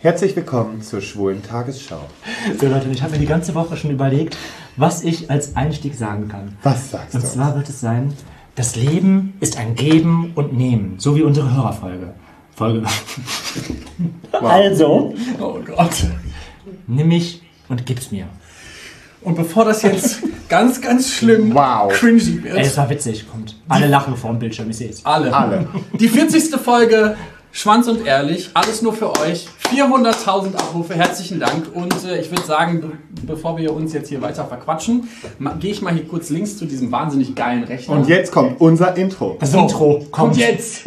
Herzlich willkommen zur Schwulen Tagesschau. So Leute, ich habe mir die ganze Woche schon überlegt, was ich als Einstieg sagen kann. Was sagst du? Und zwar wird es sein, das Leben ist ein Geben und Nehmen, so wie unsere Hörerfolge. Wow. Also, Oh Gott. nimm mich und gib's mir. Und bevor das jetzt ganz, ganz schlimm cringy wird. Ey, es war witzig, kommt. Alle lachen vorm Bildschirm, ich seh's. Alle. Die 40. Folge Schwanz und Ehrlich, alles nur für euch. 400.000 Abrufe, herzlichen Dank. Und ich würde sagen, bevor wir uns jetzt hier weiter verquatschen, gehe ich mal hier kurz links zu diesem wahnsinnig geilen Rechner. Und jetzt kommt unser Intro. Das Intro kommt jetzt.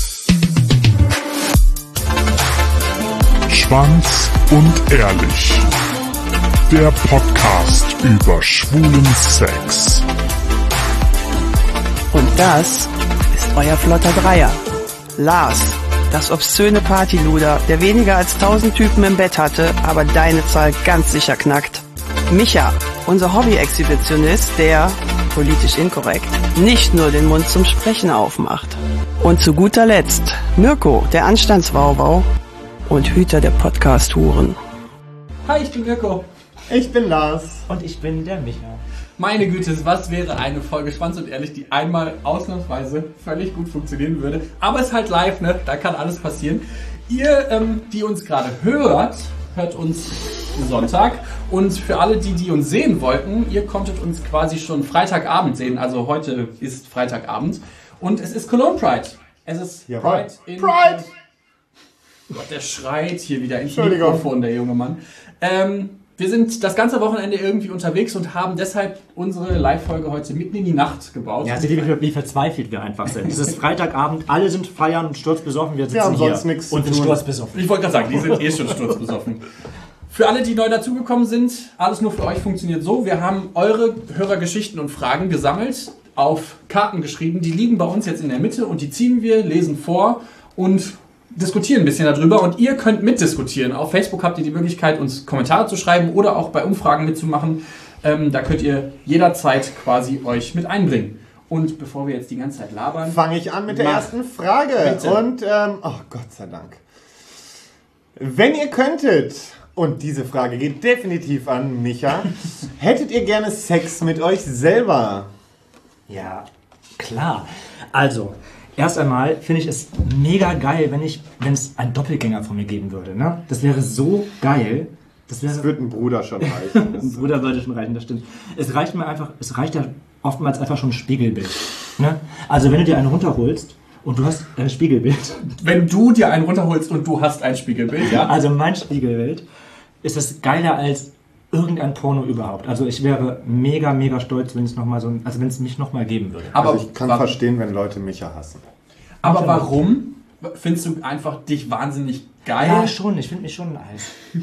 Schwanz und Ehrlich. Der Podcast über schwulen Sex. Und das ist euer flotter Dreier. Lars, das obszöne Partyluder, der weniger als 1000 Typen im Bett hatte, aber deine Zahl ganz sicher knackt. Micha, unser Hobby-Exhibitionist, der, politisch inkorrekt, nicht nur den Mund zum Sprechen aufmacht. Und zu guter Letzt Mirko, der Anstandswauwau und Hüter der Podcast-Huren. Hi, ich bin Mirko. Ich bin Lars. Und ich bin der Micha. Meine Güte, was wäre eine Folge Schwanz und Ehrlich, die einmal ausnahmsweise völlig gut funktionieren würde. Aber es ist halt live, ne? Da kann alles passieren. Ihr, die uns gerade hört uns Sonntag. Und für alle, die uns sehen wollten, ihr konntet uns quasi schon Freitagabend sehen. Also heute ist Freitagabend. Und es ist Cologne Pride. Es ist Pride in... Pride! Gott, der schreit hier wieder ins Entschuldigung. Mikrofon, der junge Mann. Wir sind das ganze Wochenende irgendwie unterwegs und haben deshalb unsere Live-Folge heute mitten in die Nacht gebaut. Ja, seht ihr, wie verzweifelt wir einfach sind. Es ist Freitagabend, alle sind feiern und sturzbesoffen. Wir sitzen haben hier sonst nichts und zu sind tun. sturzbesoffen. Ich wollte gerade sagen, die sind eh schon sturzbesoffen. Für alle, die neu dazugekommen sind, alles nur für euch funktioniert so. Wir haben eure Hörergeschichten und Fragen gesammelt, auf Karten geschrieben. Die liegen bei uns jetzt in der Mitte und die ziehen wir, lesen vor und diskutieren ein bisschen darüber. Und ihr könnt mitdiskutieren. Auf Facebook habt ihr die Möglichkeit, uns Kommentare zu schreiben oder auch bei Umfragen mitzumachen. Da könnt ihr jederzeit quasi euch mit einbringen. Und bevor wir jetzt die ganze Zeit labern... Fange ich an mit der ersten Frage. Bitte. Und, oh Gott sei Dank. Wenn ihr könntet, und diese Frage geht definitiv an Micha, hättet ihr gerne Sex mit euch selber? Ja, klar. Also, erst einmal finde ich es mega geil, wenn es einen Doppelgänger von mir geben würde. Ne? Das wäre so geil. Das wird ein Bruder schon reichen. Ein Bruder würde schon reichen, das stimmt. Es reicht ja oftmals einfach schon ein Spiegelbild. Ne? Also wenn du dir einen runterholst und du hast ein Spiegelbild. Wenn du dir einen runterholst und du hast ein Spiegelbild, ja? Also mein Spiegelbild ist das geiler als irgendein Porno überhaupt. Also ich wäre mega, mega stolz, wenn es wenn es mich nochmal geben würde. Aber Also ich kann verstehen, wenn Leute Micha hassen. Aber warum findest du einfach dich wahnsinnig geil? Ja, schon. Ich finde mich schon heiß.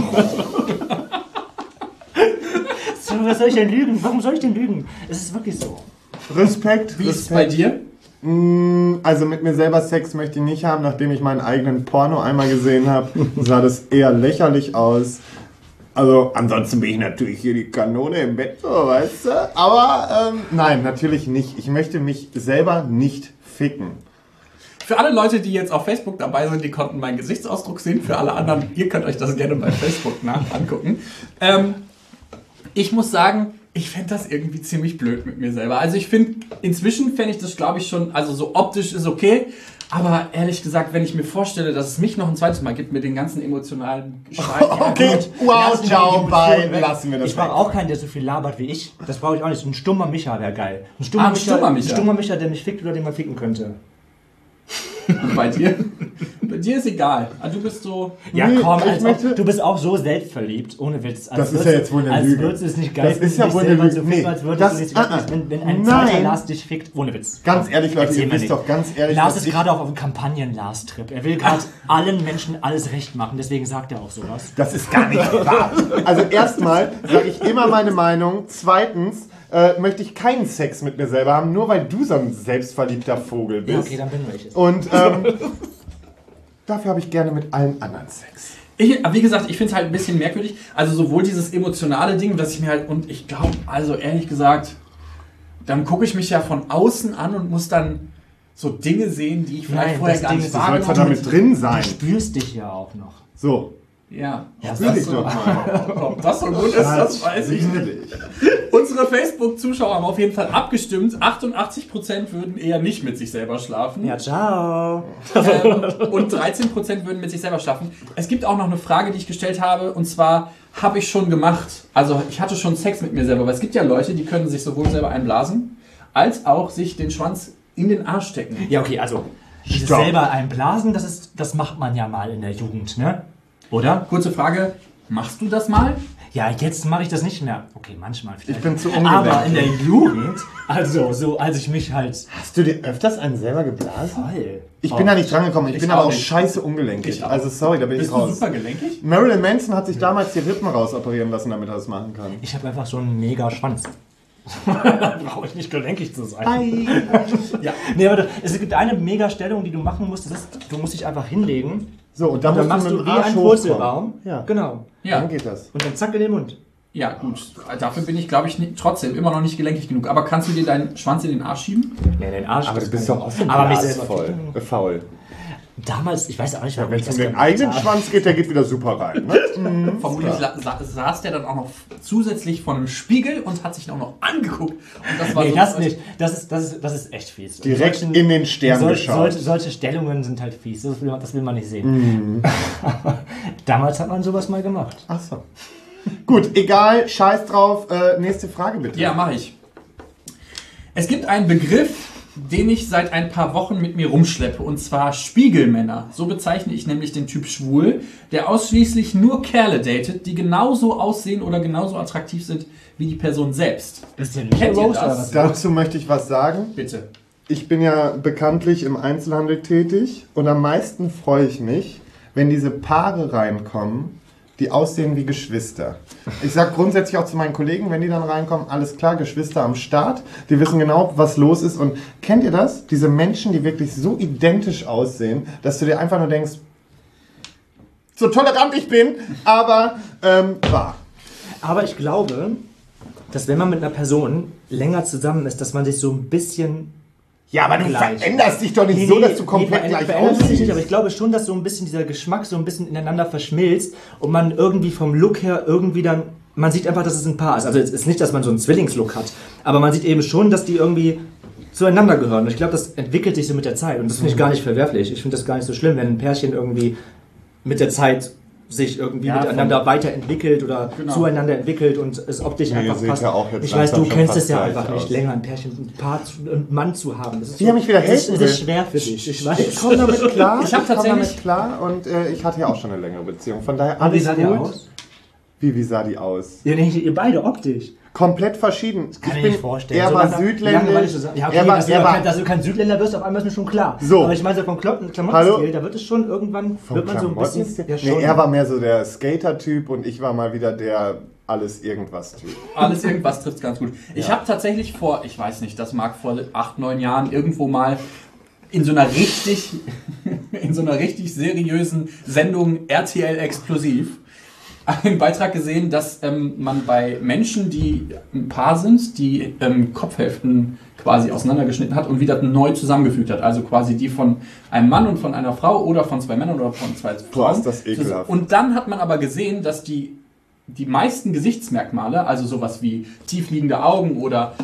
So, was soll ich denn lügen? Warum soll ich denn lügen? Es ist wirklich so. Respekt. Wie ist es bei dir? Also mit mir selber Sex möchte ich nicht haben. Nachdem ich meinen eigenen Porno einmal gesehen habe, sah das eher lächerlich aus. Also ansonsten bin ich natürlich hier die Kanone im Bett, so, weißt du. Aber nein, natürlich nicht. Ich möchte mich selber nicht ficken. Für alle Leute, die jetzt auf Facebook dabei sind, die konnten meinen Gesichtsausdruck sehen. Für alle anderen, ihr könnt euch das gerne bei Facebook angucken. Ich muss sagen, ich fände das irgendwie ziemlich blöd mit mir selber. Also ich finde, inzwischen fände ich das, glaube ich, schon, also so optisch ist okay. Aber ehrlich gesagt, wenn ich mir vorstelle, dass es mich noch ein zweites Mal gibt mit den ganzen emotionalen Schrei. Okay, wow, ciao, bye, lassen wir das Ich brauche weg. auch keinen, der so viel labert wie ich. Das brauche ich auch nicht. Ein stummer Micha wäre geil. Ein stummer Micha. Ein stummer Micha, der mich fickt oder den man ficken könnte. Und bei dir? Bei dir ist egal. Also du bist so... Ja, Nee, komm, ich möchte- du bist auch so selbstverliebt, ohne Witz. Das ist ja jetzt wohl eine Lüge. Als würdest du es nicht geil Das ist ja dich wohl selber eine zu Lüge. ficken, Nee, als würdest das- du dich wirklich, wenn ein Nein. zweiter Lars dich fickt, ohne Witz. Ganz ehrlich, Leute, Erzähl ihr mir wisst nicht. doch ganz ehrlich, Lars was ist ich- gerade auf einem Kampagnen-Lars-Trip. Er will gerade allen Menschen alles recht machen, deswegen sagt er auch sowas. Das ist gar nicht wahr. Also erstmal sage ich immer meine Meinung. Zweitens möchte ich keinen Sex mit mir selber haben, nur weil du so ein selbstverliebter Vogel bist. Ja, okay, dann bin ich es. Und dafür habe ich gerne mit allen anderen Sex. Wie gesagt, ich finde es halt ein bisschen merkwürdig. Also sowohl dieses emotionale Ding, dass ich mir halt, und ich glaube, also ehrlich gesagt, dann gucke ich mich ja von außen an und muss dann so Dinge sehen, die ich vielleicht Nein, vorher das gar Ding nicht ist, das Soll wahrgenommen zwar habe. damit drin Du sein. spürst dich ja auch noch. So, Ja, Spür dich doch mal. ob das so gut ist, das weiß ich nicht. Unsere Facebook-Zuschauer haben auf jeden Fall abgestimmt. 88% würden eher nicht mit sich selber schlafen. Ja, ciao. Und 13% würden mit sich selber schlafen. Es gibt auch noch eine Frage, die ich gestellt habe, und zwar, habe ich schon gemacht. Also ich hatte schon Sex mit mir selber, weil es gibt ja Leute, die können sich sowohl selber einblasen, als auch sich den Schwanz in den Arsch stecken. Ja, okay, also dieses Stopp. selber einblasen, das macht man ja mal in der Jugend, ne? Oder? Kurze Frage, machst du das mal? Ja, jetzt mache ich das nicht mehr. Okay, manchmal vielleicht. Ich bin zu ungelenkig. Aber in der Jugend, also so, als ich mich halt Hast du dir öfters einen selber geblasen? voll... Ich bin da nicht dran gekommen. Ich bin auch aber auch nicht. scheiße ungelenkig. Ich auch. Also sorry, da bin Bist ich du raus. super gelenkig? Marilyn Manson hat sich damals die Rippen rausoperieren lassen, damit er das machen kann. Ich habe einfach so einen mega Schwanz. Brauche ich nicht gelenkig zu sein. Ja. Nee, aber es gibt eine mega Stellung, die du machen musst. Das ist, du musst dich einfach hinlegen. So, und dann Und dann musst machst du du mit wie dem Arsch ein hochkommen. Purzelbaum. Ja, Genau. Ja. dann geht das. Und dann zack in den Mund. Ja, gut. Dafür bin ich, glaube ich, trotzdem immer noch nicht gelenkig genug. Aber kannst du dir deinen Schwanz in den Arsch schieben? Nee, in den Arsch. Aber das du bist kann doch ich. auch so Aber mich blasvoll. selber Faul. Damals, ich weiß auch nicht, warum Wenn ich es um das den gemacht eigenen habe. Schwanz geht, der geht wieder super rein. Ne? Vermutlich saß der dann auch noch zusätzlich vor einem Spiegel und hat sich auch noch angeguckt. Und das war Nee, so, das nicht. Das ist echt fies. Direkt Solchen- in den Stern geschaut. Solche Stellungen sind halt fies. Das will man nicht sehen. Damals hat man sowas mal gemacht. Ach so. Gut, egal, scheiß drauf. Nächste Frage bitte. Ja, mache ich. Es gibt einen Begriff, den ich seit ein paar Wochen mit mir rumschleppe, und zwar Spiegelmänner. So bezeichne ich nämlich den Typ schwul, der ausschließlich nur Kerle datet, die genauso aussehen oder genauso attraktiv sind wie die Person selbst. Das ist ja Kennt ihr Rose das? oder was? Dazu möchte ich was sagen. Bitte. Ich bin ja bekanntlich im Einzelhandel tätig und am meisten freue ich mich, wenn diese Paare reinkommen, die aussehen wie Geschwister. Ich sage grundsätzlich auch zu meinen Kollegen, wenn die dann reinkommen, alles klar, Geschwister am Start, die wissen genau, was los ist. Und kennt ihr das? Diese Menschen, die wirklich so identisch aussehen, dass du dir einfach nur denkst, so tolerant ich bin, aber wahr. Aber ich glaube, dass wenn man mit einer Person länger zusammen ist, dass man sich so ein bisschen... Ja, aber du Gleich. veränderst dich doch nicht so, dass du komplett gleich verändert sich nicht, aussiehst. aber ich glaube schon, dass so ein bisschen dieser Geschmack so ein bisschen ineinander verschmilzt und man irgendwie vom Look her irgendwie dann, man sieht einfach, dass es ein Paar ist. Also es ist nicht, dass man so einen Zwillingslook hat, aber man sieht eben schon, dass die irgendwie zueinander gehören. Und ich glaube, das entwickelt sich so mit der Zeit und das finde ich gar nicht verwerflich. Ich finde das gar nicht so schlimm, wenn ein Pärchen irgendwie mit der Zeit sich irgendwie miteinander weiterentwickelt oder zueinander entwickelt und es optisch ihr einfach seht passt. ja auch jetzt Ich weiß, du langsam schon kennst fast es ja gleich einfach nicht aus. länger, ein Pärchen, ein Paar, einen Mann zu haben. Das ist Wie er mich wieder es ist, helfen es will. ist schwer für dich, ich weiß. Ich komme damit klar. Ich hab komm tatsächlich- damit klar und ich hatte ja auch schon eine längere Beziehung. Von daher Wie alles sah gut. der aus? Wie sah die aus? Ja, nee, ihr beide optisch. Komplett verschieden. Kann ich mir nicht vorstellen. Er So war lange- wie lange südländisch. war die zusammen? Ja, okay, er war, dass, er war, dass du kein Südländer wirst, auf einmal ist mir schon klar. So. Aber ich meine, so vom Klamottenstil, Hallo? da wird es schon irgendwann, vom wird man so ein bisschen... Klamottenstil? Ja, schon. Nee, er war mehr so der Skater-Typ und ich war mal wieder der Alles-Irgendwas-Typ. Alles irgendwas trifft ganz gut. Ich habe tatsächlich ich weiß nicht, das mag vor 8, 9 Jahren irgendwo mal in so einer richtig seriösen Sendung RTL Explosiv einen Beitrag gesehen, dass man bei Menschen, die ein Paar sind, die Kopfhälften quasi auseinandergeschnitten hat und wieder neu zusammengefügt hat. Also quasi die von einem Mann und von einer Frau oder von 2 Männern oder von 2 Frauen. ist das ekelhaft. Und dann hat man aber gesehen, dass die meisten Gesichtsmerkmale, also sowas wie tiefliegende Augen oder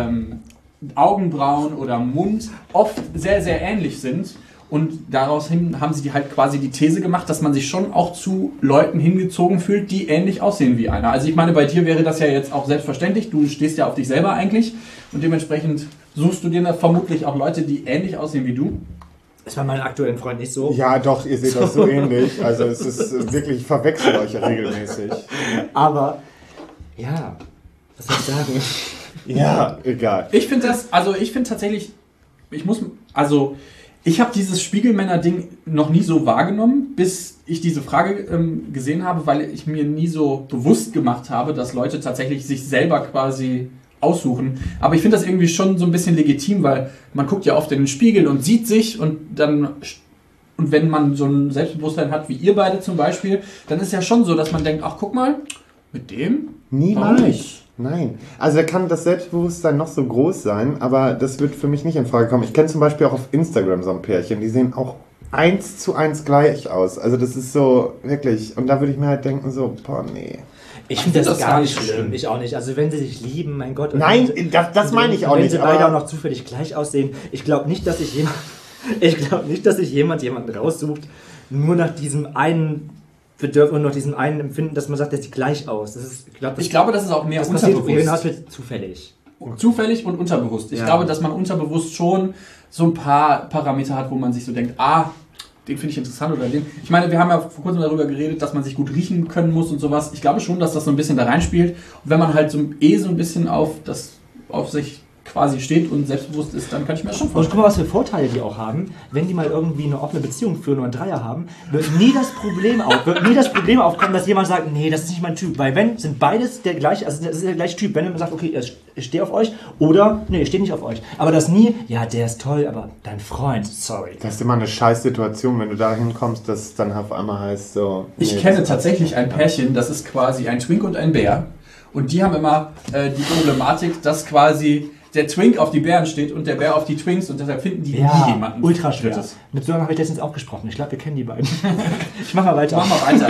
Augenbrauen oder Mund, oft sehr, sehr ähnlich sind. Und daraus hin haben sie halt quasi die These gemacht, dass man sich schon auch zu Leuten hingezogen fühlt, die ähnlich aussehen wie einer. Also ich meine, bei dir wäre das ja jetzt auch selbstverständlich. Du stehst ja auf dich selber eigentlich. Und dementsprechend suchst du dir da vermutlich auch Leute, die ähnlich aussehen wie du. Das war mein aktuellen Freund nicht so. Ja, doch, ihr seht das so ähnlich. Also es ist wirklich, ich verwechsel euch ja regelmäßig. Aber, ja, was soll ich sagen? Ja, egal. Ich finde tatsächlich, ich habe dieses Spiegelmänner-Ding noch nie so wahrgenommen, bis ich diese Frage gesehen habe, weil ich mir nie so bewusst gemacht habe, dass Leute tatsächlich sich selber quasi aussuchen. Aber ich finde das irgendwie schon so ein bisschen legitim, weil man guckt ja oft in den Spiegel und sieht sich und wenn man so ein Selbstbewusstsein hat, wie ihr beide zum Beispiel, dann ist ja schon so, dass man denkt, ach guck mal, mit dem? Warum Niemals. nicht? Nein. Also da kann das Selbstbewusstsein noch so groß sein, aber das wird für mich nicht in Frage kommen. Ich kenne zum Beispiel auch auf Instagram so ein Pärchen, die sehen auch 1:1 gleich aus. Also das ist so, wirklich. Und da würde ich mir halt denken, so, boah, nee. Ich finde das gar nicht schlimm. Ich auch nicht. Also wenn sie sich lieben, mein Gott. Nein, das meine ich auch nicht. Wenn sie beide auch noch zufällig gleich aussehen. Ich glaube nicht, dass sich jemand jemanden raussucht, nur nach diesem einen Bedürfnis und nach diesem einen Empfinden, dass man sagt, der sieht gleich aus. Das ist, ich glaube, das ist auch mehr unterbewusst. Zufällig. Zufällig und unterbewusst. Ich glaube, dass man unterbewusst schon so ein paar Parameter hat, wo man sich so denkt, den finde ich interessant oder den. Ich meine, wir haben ja vor kurzem darüber geredet, dass man sich gut riechen können muss und sowas. Ich glaube schon, dass das so ein bisschen da reinspielt. Und wenn man halt so ein bisschen auf sich quasi steht und selbstbewusst ist, dann kann ich mir das schon vorstellen. Und guck mal, was für Vorteile die auch haben. Wenn die mal irgendwie eine offene Beziehung führen oder einen Dreier haben, wird nie das Problem aufkommen, dass jemand sagt, nee, das ist nicht mein Typ. Weil wenn, sind beides der gleiche, also das ist der gleiche Typ. Wenn man sagt, okay, ich stehe auf euch oder, nee, ich stehe nicht auf euch. Aber das nie, ja, der ist toll, aber dein Freund, sorry. Das ist immer eine Scheißsituation, wenn du da hinkommst, dass es dann auf einmal heißt so... Ich kenne tatsächlich ein Pärchen, das ist quasi ein Twink und ein Bär. Und die haben immer die Problematik, dass quasi der Twink auf die Bären steht und der Bär auf die Twinks und deshalb finden die nie jemanden. Ultra schwer. Mit so einem habe ich letztens auch gesprochen. Ich glaube, wir kennen die beiden. Ich mach mal weiter.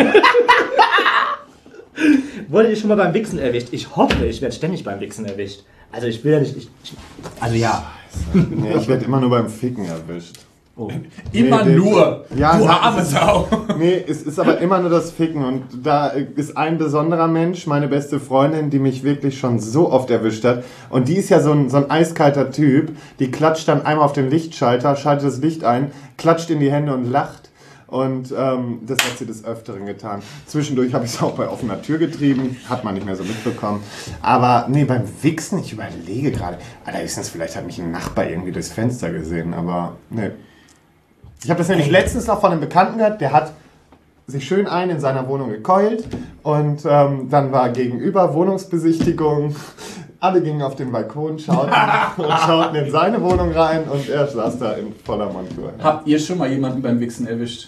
Wurde ihr schon mal beim Wichsen erwischt? Ich hoffe, ich werde ständig beim Wichsen erwischt. Also ich will ja nicht... Also ja. Nee, ich werde immer nur beim Ficken erwischt. Oh. Immer nur. Ja, du arme Sau. Nee, es ist aber immer nur das Ficken. Und da ist ein besonderer Mensch, meine beste Freundin, die mich wirklich schon so oft erwischt hat. Und die ist ja so ein eiskalter Typ. Die klatscht dann einmal auf den Lichtschalter, schaltet das Licht ein, klatscht in die Hände und lacht. Und das hat sie des Öfteren getan. Zwischendurch habe ich es auch bei offener Tür getrieben. Hat man nicht mehr so mitbekommen. Aber nee, beim Wichsen, ich überlege gerade. Allerdings, vielleicht hat mich ein Nachbar irgendwie durchs Fenster gesehen. Aber nee. Ich habe das nämlich letztens noch von einem Bekannten gehört, der hat sich schön in seiner Wohnung gekeult und dann war gegenüber Wohnungsbesichtigung. Alle gingen auf den Balkon, schauten in seine Wohnung rein und er saß da in voller Montur. Habt ihr schon mal jemanden beim Wichsen erwischt?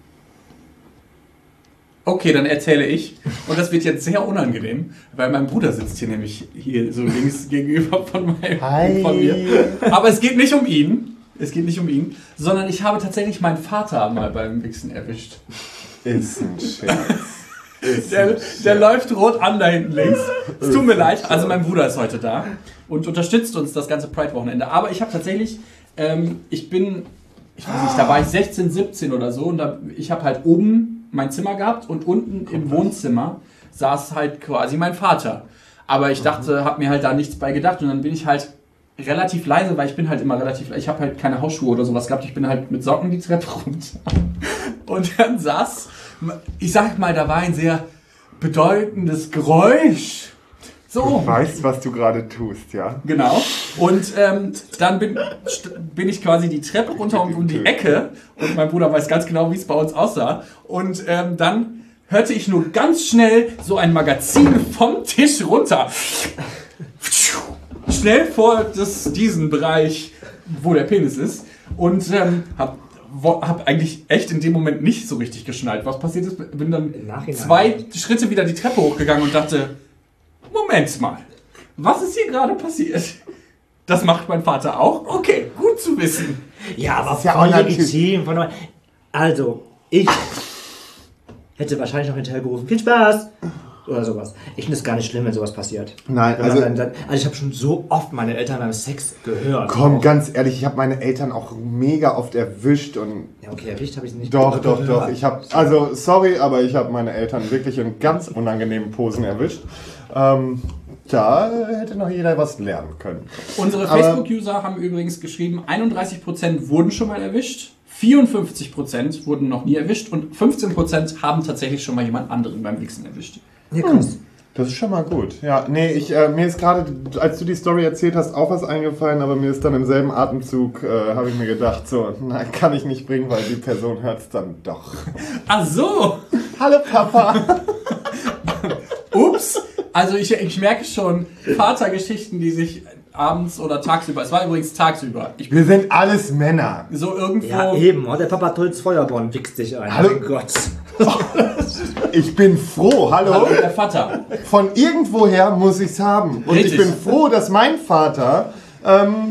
Okay, dann erzähle ich. Und das wird jetzt sehr unangenehm, weil mein Bruder sitzt hier nämlich hier so links gegenüber von mir. Aber es geht nicht um ihn. Sondern ich habe tatsächlich meinen Vater mal beim Wichsen erwischt. Ist ein Scherz. Der läuft rot an da hinten links. Es tut mir leid, also mein Bruder ist heute da und unterstützt uns das ganze Pride-Wochenende. Aber ich habe tatsächlich, ich weiß nicht, da war ich 16, 17 oder so und ich habe halt oben mein Zimmer gehabt und unten im Wohnzimmer saß halt quasi mein Vater. Aber ich dachte, habe mir halt da nichts bei gedacht und dann bin ich halt relativ leise, weil ich bin halt immer ich habe halt keine Hausschuhe oder sowas gehabt, ich bin halt mit Socken die Treppe runter. Und dann ich sag mal, da war ein sehr bedeutendes Geräusch. So. Du weißt, was du gerade tust, ja? Genau. Und dann bin ich quasi die Treppe runter um die Ecke und mein Bruder weiß ganz genau, wie es bei uns aussah. Und dann hörte ich nur ganz schnell so ein Magazin vom Tisch runter. Schnell vor diesen Bereich, wo der Penis ist. Und hab eigentlich echt in dem Moment nicht so richtig geschnallt, was passiert ist. Bin dann 2 Schritte wieder die Treppe hochgegangen und dachte, Moment mal, was ist hier gerade passiert? Das macht mein Vater auch? Okay, gut zu wissen. Ja, aber voll legitim. Also, ich hätte wahrscheinlich noch hinterher gerufen, viel Spaß! Oder sowas. Ich finde es gar nicht schlimm, wenn sowas passiert. Nein, also ich habe schon so oft meine Eltern beim Sex gehört. Komm, ganz ehrlich, ich habe meine Eltern auch mega oft erwischt und... Ja, okay, erwischt habe ich nicht. Doch. Ich habe, also sorry, aber ich habe meine Eltern wirklich in ganz unangenehmen Posen erwischt. Da hätte noch jeder was lernen können. Unsere Facebook-User haben übrigens geschrieben, 31% wurden schon mal erwischt. 54% wurden noch nie erwischt und 15% haben tatsächlich schon mal jemand anderen beim Wichsen erwischt. Ja, krass. Das ist schon mal gut. Ja, nee, mir ist gerade, als du die Story erzählt hast, auch was eingefallen, aber mir ist dann im selben Atemzug, habe ich mir gedacht, so, nein, kann ich nicht bringen, weil die Person hört es dann doch. Ach so! Hallo Papa! Ups! Also ich merke schon, Vatergeschichten, die sich abends oder tagsüber, es war übrigens tagsüber. Wir sind alles Männer. So irgendwo... Ja, eben. Und der Papa tolles Feuerborn wichst dich ein. Hallo? Mein Gott. Ich bin froh, hallo? Der Vater. Von irgendwoher muss ich es haben. Und Richtig. ich bin froh, dass mein Vater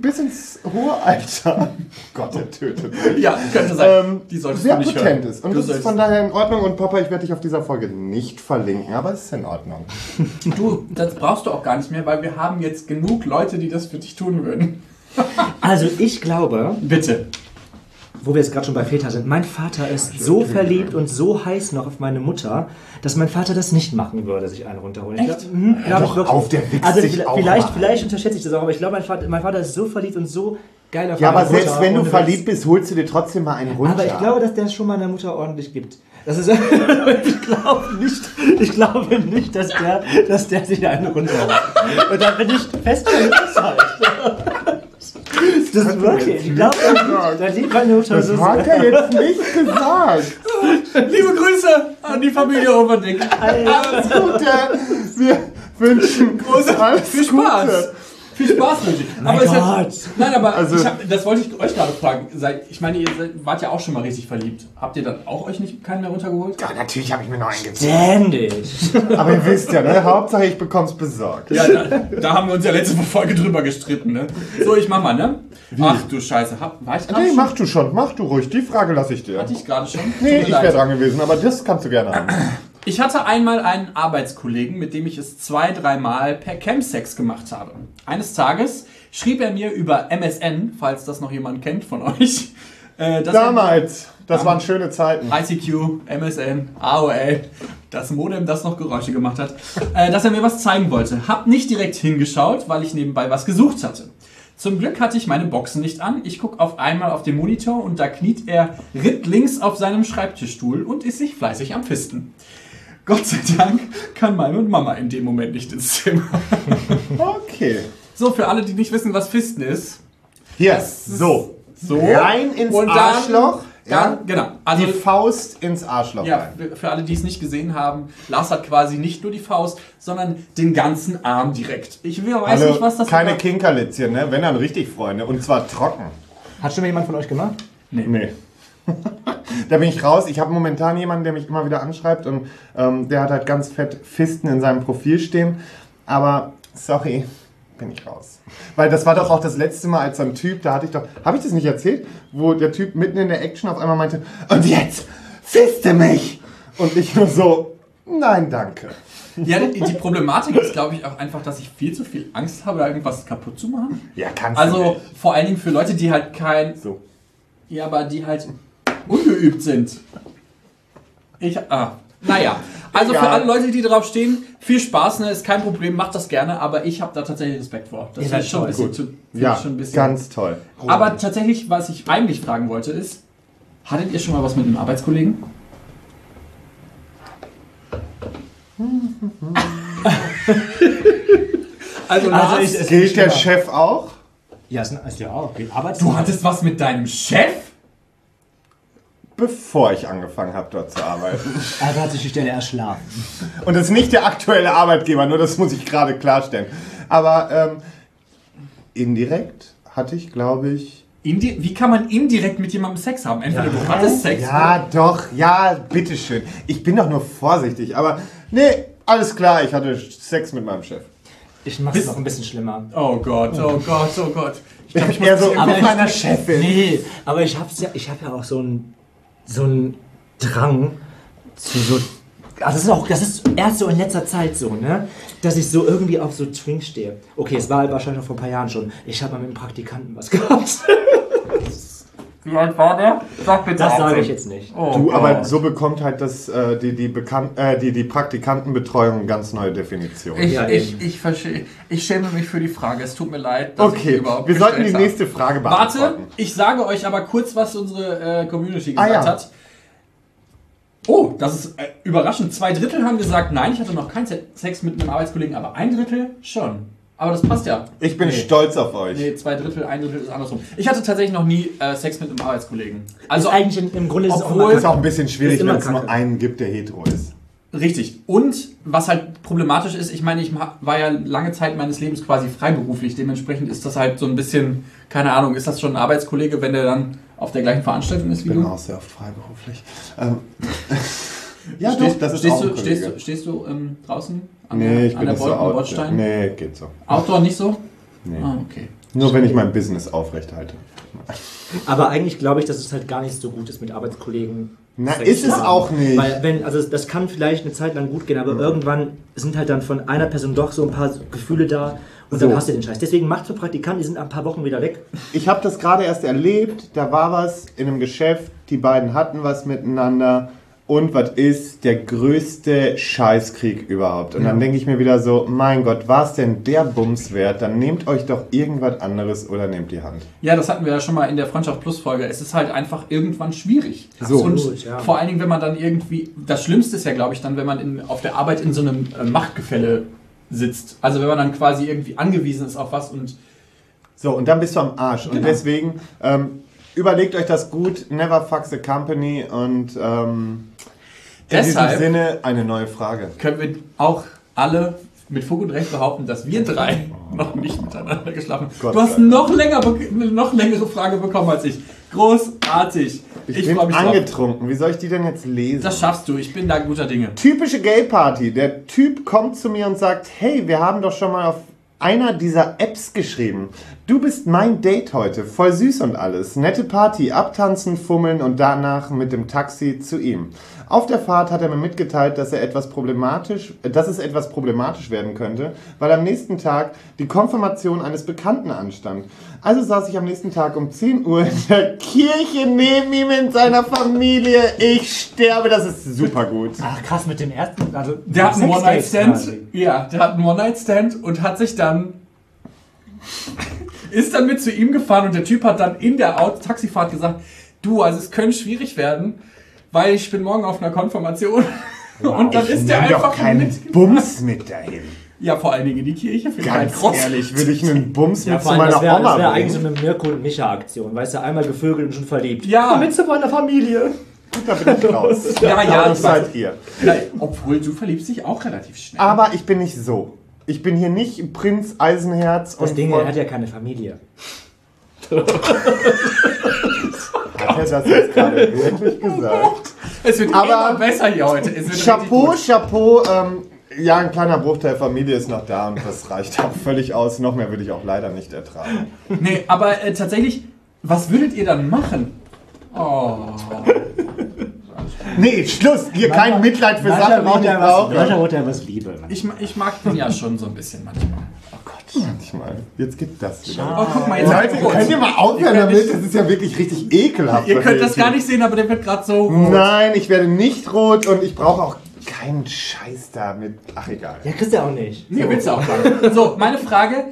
bis ins hohe Alter, Gott, der tötet mich, Ja, könnte sein. Die solltest sehr du nicht potent hören. ist. Und Du das ist sollst- von daher in Ordnung. Und Papa, ich werde dich auf dieser Folge nicht verlinken, aber es ist in Ordnung. Du, das brauchst du auch gar nicht mehr, weil wir haben jetzt genug Leute, die das für dich tun würden. Also ich glaube, Bitte. wo wir jetzt gerade schon bei Väter sind, mein Vater ist so verliebt und so heiß noch auf meine Mutter, dass mein Vater das nicht machen würde, sich einen runterholen. Echt? Glaub ich wirklich. auf, der wichst Also sich auch vielleicht mal. unterschätze ich das auch, aber ich glaube, mein Vater ist so verliebt und so geil auf Ja, meine aber Mutter. selbst wenn du ohne verliebt Witz. bist, holst du dir trotzdem mal einen runter. Aber ich glaube, dass der es schon meiner Mutter ordentlich gibt. Das ist, ich glaube nicht, dass der sich einen runterholt. Und da bin ich fest überzeugt. Das ist wirklich. Ich glaube, da liebt meine Mutter das so hat er jetzt nicht gesagt. Liebe Grüße an die Familie Overdick. Alles Gute. Wir wünschen alles Viel Spaß. Gute. Viel Spaß wünsche ich. Mein Aber es Gott. hat, nein, aber Also- das wollte ich euch gerade fragen. Ich meine, wart ja auch schon mal richtig verliebt. Habt ihr dann auch euch nicht keinen mehr runtergeholt? Ja, natürlich habe ich mir noch einen gezogen. Ständig. Aber ihr wisst ja, ne? Hauptsache ich bekomm's besorgt. Ja, da haben wir uns ja letzte Folge drüber gestritten, ne? So, ich mach mal, ne? Ach du Scheiße. War ich gerade Nee, schon? mach du schon, mach du ruhig. Die Frage lasse ich dir. Hatte ich gerade schon? Tut Nee, mir ich leid. wäre dran gewesen, aber das kannst du gerne haben. Ich hatte einmal einen Arbeitskollegen, mit dem ich es 2-3 Mal per Chemsex gemacht habe. Eines Tages schrieb er mir über MSN, falls das noch jemand kennt von euch. Dass Damals, das waren schöne Zeiten. ICQ, MSN, AOL, das Modem, das noch Geräusche gemacht hat, dass er mir was zeigen wollte. Hab nicht direkt hingeschaut, weil ich nebenbei was gesucht hatte. Zum Glück hatte ich meine Boxen nicht an. Ich gucke auf einmal auf den Monitor und da kniet er rittlings auf seinem Schreibtischstuhl und ist sich fleißig am Fisten. Gott sei Dank kann meine Mama in dem Moment nicht ins Zimmer. Okay. So, für alle, die nicht wissen, was Fisten ist. Hier, Das ist so. So. Rein ins Und dann- Arschloch. Dann, genau. Also, Die Faust ins Arschloch ja, rein. für alle, die es nicht gesehen haben, Lars hat quasi nicht nur die Faust, sondern den ganzen Arm direkt. Ich weiß Also nicht, was das keine war. Kinkerlitzchen, ne? Wenn dann richtig, Freunde. Und zwar trocken. Hat schon mal jemand von euch gemacht? Nee. Da bin ich raus. Ich habe momentan jemanden, der mich immer wieder anschreibt und der hat halt ganz fett Fisten in seinem Profil stehen. Aber sorry, bin ich raus. Weil das war doch auch das letzte Mal, als so ein Typ, da hatte ich doch, habe ich das nicht erzählt? Wo der Typ mitten in der Action auf einmal meinte, und jetzt fiste mich! Und ich nur so, nein, danke. Ja, die Problematik ist, glaube ich, auch einfach, dass ich viel zu viel Angst habe, da irgendwas kaputt zu machen. Ja, kannst du Also nicht. vor allen Dingen für Leute, die halt So. ja, aber die halt ungeübt sind. Naja, also für Egal. alle Leute, die drauf stehen, viel Spaß, ne, ist kein Problem, macht das gerne, aber ich habe da tatsächlich Respekt vor. Das Ihr ist seid schon ein toll. bisschen Ja, schon ein bisschen. ganz toll. Aber tatsächlich, was ich eigentlich fragen wollte, ist, hattet ihr schon mal was mit einem Arbeitskollegen? Also, Lars, es Gilt der Chef auch? Ja, ist ja auch. Okay. du hattest was mit deinem Chef? Bevor ich angefangen habe, dort zu arbeiten. Also hat sich die Stelle erschlafen. Und das ist nicht der aktuelle Arbeitgeber, nur das muss ich gerade klarstellen. Aber indirekt hatte ich, glaube ich... Wie kann man indirekt mit jemandem Sex haben? Entweder du hattest Sex Ja, doch, ja, bitteschön. Ich bin doch nur vorsichtig, aber nee, alles klar, ich hatte Sex mit meinem Chef. Ich mach's noch ein bisschen schlimmer. Oh Gott, oh Gott, oh Gott. Ich glaube, ich muss Eher so das mit irgendwie- meiner Chefin. Nee, aber ich hab ja auch so einen Drang zu so. Also das ist erst so in letzter Zeit so, ne? Dass ich so irgendwie auf so Twink stehe. Okay, es war halt wahrscheinlich noch vor ein paar Jahren schon. Ich habe mal mit einem Praktikanten was gehabt. Wie alt war der? Sag bitte Das auch sage so. ich jetzt nicht. Oh Du, Gott. aber so bekommt halt das, die Praktikantenbetreuung eine ganz neue Definition. Ich verstehe. Ich schäme mich für die Frage. Es tut mir leid, dass ich Okay, überhaupt wir sollten die gestellt habe. nächste Frage Warte, beantworten. ich sage euch aber kurz, was unsere Community gesagt ja. hat. Oh, das ist überraschend. 2/3 haben gesagt, nein, ich hatte noch keinen Sex mit einem Arbeitskollegen, aber 1/3 schon. Aber das passt ja. Ich bin stolz auf euch. Nee, 2/3, 1/3 ist andersrum. Ich hatte tatsächlich noch nie Sex mit einem Arbeitskollegen. Also Also eigentlich im Grunde ist es auch obwohl- mal Ist auch ein bisschen schwierig, Ist immer wenn es nur kacke. einen gibt, der hetero ist. richtig. Und was halt problematisch ist, ich meine, ich war ja lange Zeit meines Lebens quasi freiberuflich. Dementsprechend ist das halt so ein bisschen, keine Ahnung, ist das schon ein Arbeitskollege, wenn der dann auf der gleichen Veranstaltung ist wie Ich bin du? auch sehr oft freiberuflich. Ja, Stehst, doch, das ist stehst auch ein du, Kollege. stehst du draußen an Nee, ich an bin der nicht so out. Bordstein? Nee, geht so. Outdoor nicht so? Nee. Ah, okay. Nur wenn ich mein Business aufrechthalte. Aber eigentlich glaube ich, dass es halt gar nicht so gut ist mit Arbeitskollegen. Na, Sex ist zu es haben. auch nicht. Weil, also das kann vielleicht eine Zeit lang gut gehen, aber irgendwann sind halt dann von einer Person doch so ein paar Gefühle da und So. dann hast du den Scheiß. Deswegen macht für Praktikanten, die sind nach ein paar Wochen wieder weg. Ich habe das gerade erst erlebt, da war was in einem Geschäft, die beiden hatten was miteinander und was ist der größte Scheißkrieg überhaupt. Und dann denke ich mir wieder so, mein Gott, war es denn der Bums wert? Dann nehmt euch doch irgendwas anderes oder nehmt die Hand. Ja, das hatten wir ja schon mal in der Freundschaft Plus Folge. Es ist halt einfach irgendwann schwierig. So. Und Absolut, ja. vor allen Dingen, wenn man dann irgendwie, das Schlimmste ist ja, glaube ich, dann, wenn man auf der Arbeit in so einem Machtgefälle sitzt. Also wenn man dann quasi irgendwie angewiesen ist auf was und So, und dann bist du am Arsch. Und Genau. deswegen überlegt euch das gut, never fuck the company und in diesem Deshalb- Sinne eine neue Frage. können wir auch alle mit Fug und Recht behaupten, dass wir drei noch nicht miteinander geschlafen haben. Gott Du hast sei Dank. eine noch längere Frage bekommen als ich. Großartig. Ich bin freu mich drauf. angetrunken. Wie soll ich die denn jetzt lesen? Das schaffst du. Ich bin da guter Dinge. Typische Gay-Party. Der Typ kommt zu mir und sagt, hey, wir haben doch schon mal auf einer dieser Apps geschrieben. Du bist mein Date heute. Voll süß und alles. Nette Party, abtanzen, fummeln und danach mit dem Taxi zu ihm. Auf der Fahrt hat er mir mitgeteilt, dass es etwas problematisch werden könnte, weil am nächsten Tag die Konfirmation eines Bekannten anstand. Also saß ich am nächsten Tag um 10 Uhr in der Kirche neben ihm in seiner Familie. Ich sterbe, das ist super gut. Ach krass, mit dem ersten, also Der hat einen Sexdates One-Night-Stand. quasi. Ja, der hat einen One-Night-Stand und hat sich dann ist dann mit zu ihm gefahren und der Typ hat dann in der Taxifahrt gesagt, du, also es könnte schwierig werden, weil ich bin morgen auf einer Konfirmation. Und dann ist der Nimm doch einfach keinen mit. Bums mit dahin. Ja, vor allen Dingen in die Kirche. Finde ich halt Ganz groß. ehrlich, würde ich einen Bums Ja, mit zu vor allem, meiner das wäre Oma wär eigentlich so bringen. eine Mirko und Micha-Aktion. Weißt du, einmal gevögelt und schon verliebt. Ja. Komm mit zu meiner Familie. Da bin ich raus. Ja, ja, das ich weiß. seid ihr. Ja, obwohl du verliebst dich auch relativ schnell. Aber ich bin nicht so. Ich bin hier nicht Prinz Eisenherz Das und Ding, voll- er hat ja keine Familie. Hat er das jetzt gerade wirklich gesagt? Es wird Aber- immer besser hier heute. Es wird Chapeau, richtig Chapeau. Ja, ein kleiner Bruchteil Familie ist noch da und das reicht auch völlig aus. Noch mehr würde ich auch leider nicht ertragen. gut. Nee, aber tatsächlich, was würdet ihr dann machen? Oh. Nee, Schluss. Hier kein Mitleid für Sachen, die ich nicht brauche. braucht ja was Liebe. Ich mag den ja schon so ein bisschen manchmal. Oh Gott. Manchmal. Jetzt gibt das wieder. Oh, guck mal, jetzt Leute, könnt ihr mal aufhören Ihr könnt damit? Das ist ja wirklich richtig ekelhaft. Ihr was könnt wir das jetzt gar hier- nicht sehen, aber der wird gerade so rot. Nein, ich werde nicht rot und ich brauche auch keinen Scheiß da mit. Ach, egal. Ja, kriegst du auch nicht. Nee, willst du auch sagen. So, meine Frage,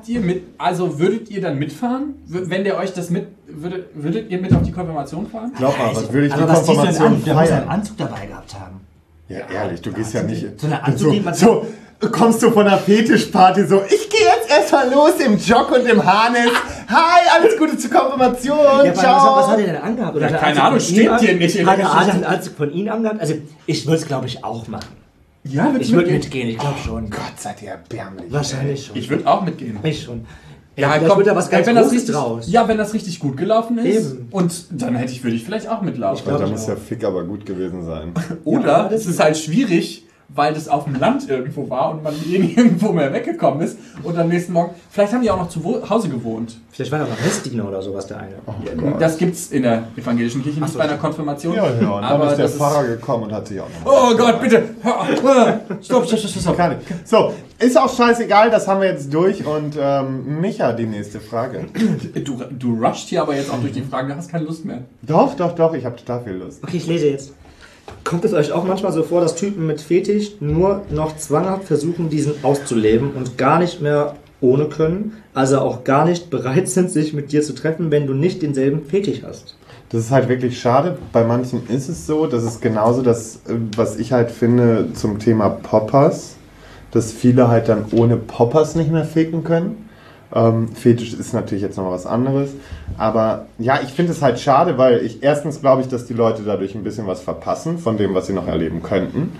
würdet ihr dann mitfahren? Wenn der euch das würdet ihr mit auf die Konfirmation fahren? Glaub mal, was würde ich die Aber was ziehst du denn Konfirmation an? Der muss einen feiern? Anzug dabei gehabt haben. Ja, ehrlich, du gehst ja nicht. So eine Anzug, die man- so, kommst du von einer Fetischparty so, ich gehe jetzt erstmal los im Jog und im Harness. Hi, alles Gute zur Konfirmation. Ja, ciao. was hat er denn angehabt? Oder Ja, hat er keine einen Ahnung, Anzug von ihm steht hier an? nicht in Hat der er Geschichte. einen Anzug von ihm angehabt? Also, ich würde es, glaube ich, auch machen. Ja, Ich würde mitgehen, ich glaube schon. Gott, seid ihr erbärmlich. Wahrscheinlich schon. Ich würde auch mitgehen. Ich schon. Ja, vielleicht komm, wird da was ganz wenn das Großes richtig, draus. Ja, wenn das richtig gut gelaufen ist. Eben. Und dann würde ich vielleicht auch mitlaufen. Ich glaub, Da muss der Fick aber gut gewesen sein. Oder Ja, das es ist halt schwierig, weil das auf dem Land irgendwo war und man nirgendwo mehr weggekommen ist. Und am nächsten Morgen, vielleicht haben die auch noch zu Hause gewohnt. Vielleicht war er noch Messdiener oder sowas, der eine. Das gibt's in der evangelischen Kirche nicht bei einer Konfirmation. Ja, ja, und dann aber ist der das Pfarrer gekommen und hat sich auch noch. Oh Gott, bitte! Hör auf. Stopp. Kann ich. So, ist auch scheißegal, das haben wir jetzt durch und Micha, die nächste Frage. Du rusht hier aber jetzt auch durch die Fragen, du hast keine Lust mehr. Doch, ich habe total viel Lust. Okay, ich lese jetzt. Kommt es euch auch manchmal so vor, dass Typen mit Fetisch nur noch zwanghaft versuchen, diesen auszuleben und gar nicht mehr ohne können, also auch gar nicht bereit sind, sich mit dir zu treffen, wenn du nicht denselben Fetisch hast? Das ist halt wirklich schade. Bei manchen ist es so. Das ist genauso das, was ich halt finde zum Thema Poppers, dass viele halt dann ohne Poppers nicht mehr ficken können. Fetisch ist natürlich jetzt noch was anderes. Aber ja, ich finde es halt schade, weil erstens glaube ich, dass die Leute dadurch ein bisschen was verpassen von dem, was sie noch erleben könnten.